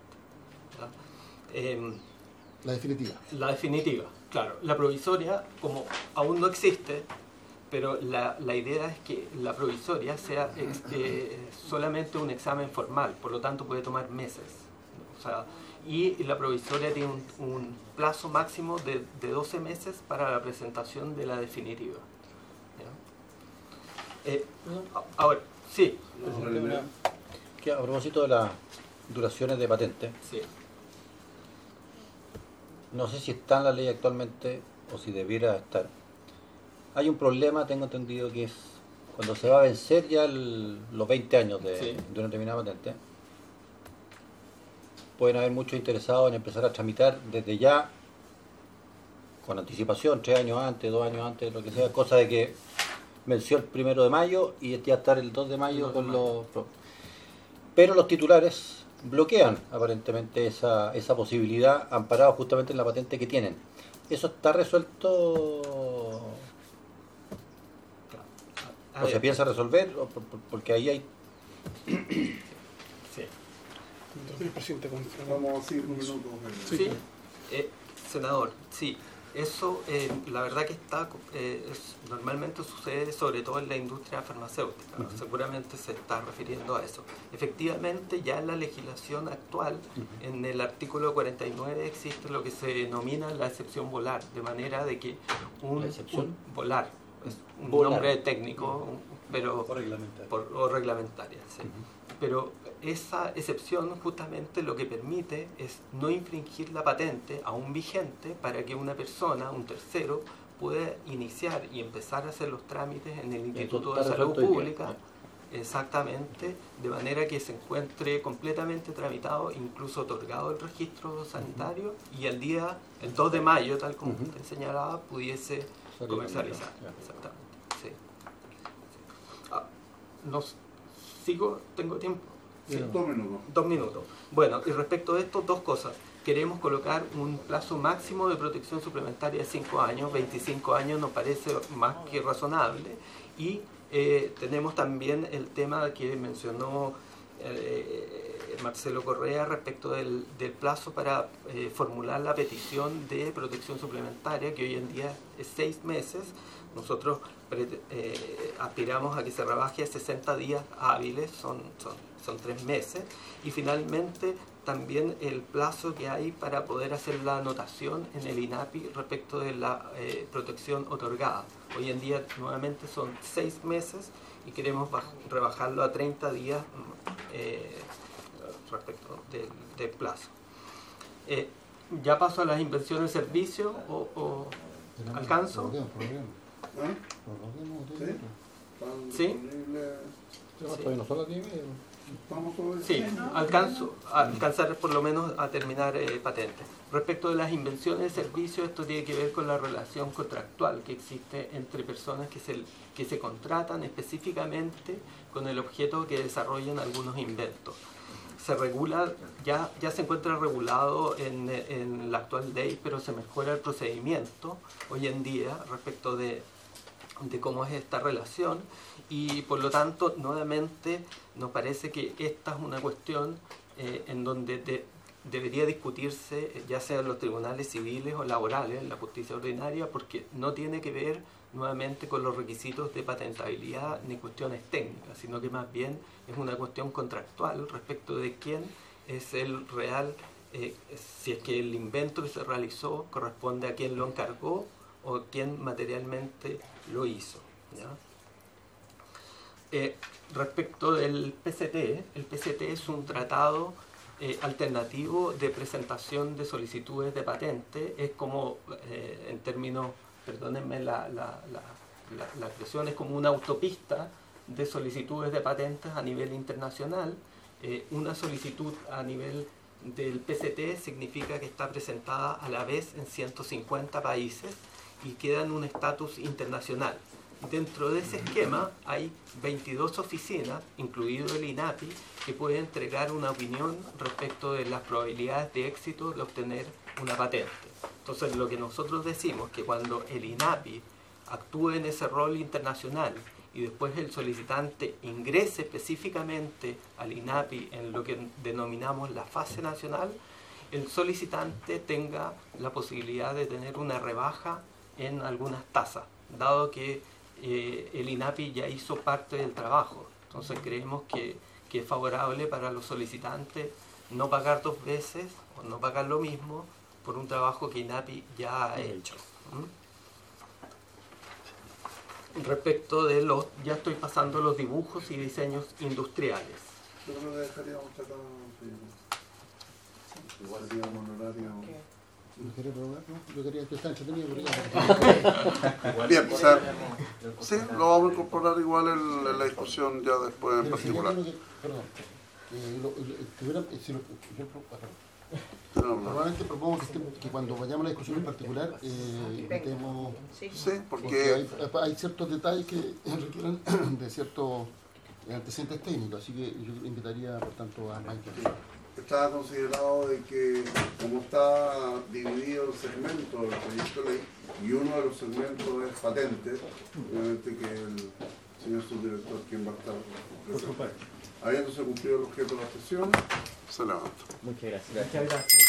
¿ya? La definitiva. La definitiva, claro. La provisoria, como aún no existe, pero la idea es que la provisoria sea solamente un examen formal, por lo tanto puede tomar meses. O sea, y la provisoria tiene un plazo máximo de 12 meses para la presentación de la definitiva, ¿ya? Ahora, sí. Que a propósito de las duraciones de patente, Sí. no sé si está en la ley actualmente o si debiera estar. Hay un problema, tengo entendido, que es cuando se va a vencer ya los 20 años de una determinada patente. Pueden haber muchos interesados en empezar a tramitar desde ya, con anticipación, 3 años antes, 2 años antes, lo que sea, cosa de que venció el 1 de mayo y ya estar el 2 de mayo con los... Pero los titulares bloquean aparentemente esa posibilidad, amparados justamente en la patente que tienen. ¿Eso está resuelto o se piensa resolver? Porque ahí hay... Sí. El presidente Vamos 5 minutos. Sí, senador, sí, eso la verdad que normalmente sucede sobre todo en la industria farmacéutica, ¿no? Seguramente se está refiriendo a eso. Efectivamente, ya en la legislación actual, en el artículo 49 existe lo que se denomina la excepción volar, de manera de que un volar, es un nombre técnico, pero o reglamentaria, sí. Pero esa excepción justamente lo que permite es no infringir la patente aún vigente para que una persona, un tercero, pueda iniciar y empezar a hacer los trámites en el Instituto de Salud Pública, exactamente, de manera que se encuentre completamente tramitado, incluso otorgado el registro sanitario, y el 2 de mayo, tal como usted señalaba, pudiese comercializar. Exactamente, sí. ¿Sigo? ¿Tengo tiempo? Sí. 2 minutos. 2 minutos. Bueno, y respecto de esto, 2 cosas. Queremos colocar un plazo máximo de protección suplementaria de 5 años. 25 años nos parece más que razonable. Y tenemos también el tema que mencionó Marcelo Correa respecto del plazo para formular la petición de protección suplementaria, que hoy en día es 6 meses. Nosotros aspiramos a que se rebaje a 60 días hábiles, son 3 meses. Y finalmente también el plazo que hay para poder hacer la anotación en el INAPI respecto de la protección otorgada. Hoy en día nuevamente son 6 meses y queremos rebajarlo a 30 días respecto del plazo. Ya paso a las invenciones de servicio o alcanzo. ¿Sí? Todavía no son las 10:30. Vamos a ver. Sí, alcanzar por lo menos a terminar patentes. Respecto de las invenciones de servicios, esto tiene que ver con la relación contractual que existe entre personas que se contratan específicamente con el objeto que desarrollen algunos inventos. Se regula, ya se encuentra regulado en la actual ley, pero se mejora el procedimiento hoy en día respecto de cómo es esta relación, y por lo tanto nuevamente nos parece que esta es una cuestión en donde debería discutirse ya sea en los tribunales civiles o laborales, en la justicia ordinaria, porque no tiene que ver nuevamente con los requisitos de patentabilidad ni cuestiones técnicas, sino que más bien es una cuestión contractual respecto de quién es el real, si es que el invento que se realizó corresponde a quien lo encargó o quién materialmente lo hizo, ¿ya? Respecto del PCT, el PCT es un tratado alternativo de presentación de solicitudes de patente. Es como, en términos, perdónenme la expresión, es como una autopista de solicitudes de patentes a nivel internacional. Una solicitud a nivel del PCT significa que está presentada a la vez en 150 países y queda en un estatus internacional. Dentro de ese esquema hay 22 oficinas, incluido el INAPI, que puede entregar una opinión respecto de las probabilidades de éxito de obtener una patente. Entonces, lo que nosotros decimos es que cuando el INAPI actúe en ese rol internacional y después el solicitante ingrese específicamente al INAPI en lo que denominamos la fase nacional, el solicitante tenga la posibilidad de tener una rebaja en algunas tasas, dado que el INAPI ya hizo parte del trabajo. Entonces creemos que es favorable para los solicitantes no pagar dos veces o no pagar lo mismo por un trabajo que INAPI ya ha hecho. Respecto de ya estoy pasando los dibujos y diseños industriales. Yo creo que dejaríamos tratado, igual digamos un horario. Yo quería que esté entretenido. Bien, o sea, sí, lo vamos a incorporar igual en la discusión ya después en particular. Normalmente propongo que cuando vayamos a la discusión en particular invitemos, sí, porque hay ciertos detalles que requieren de ciertos antecedentes técnicos, así que yo invitaría por tanto a Michael. está considerado de que como está dividido el segmento del proyecto de ley y uno de los segmentos es patente, obviamente que el señor subdirector quien va a estar presente. Habiéndose cumplido el objeto de la sesión, se levanta. Muchas gracias. Muchas gracias.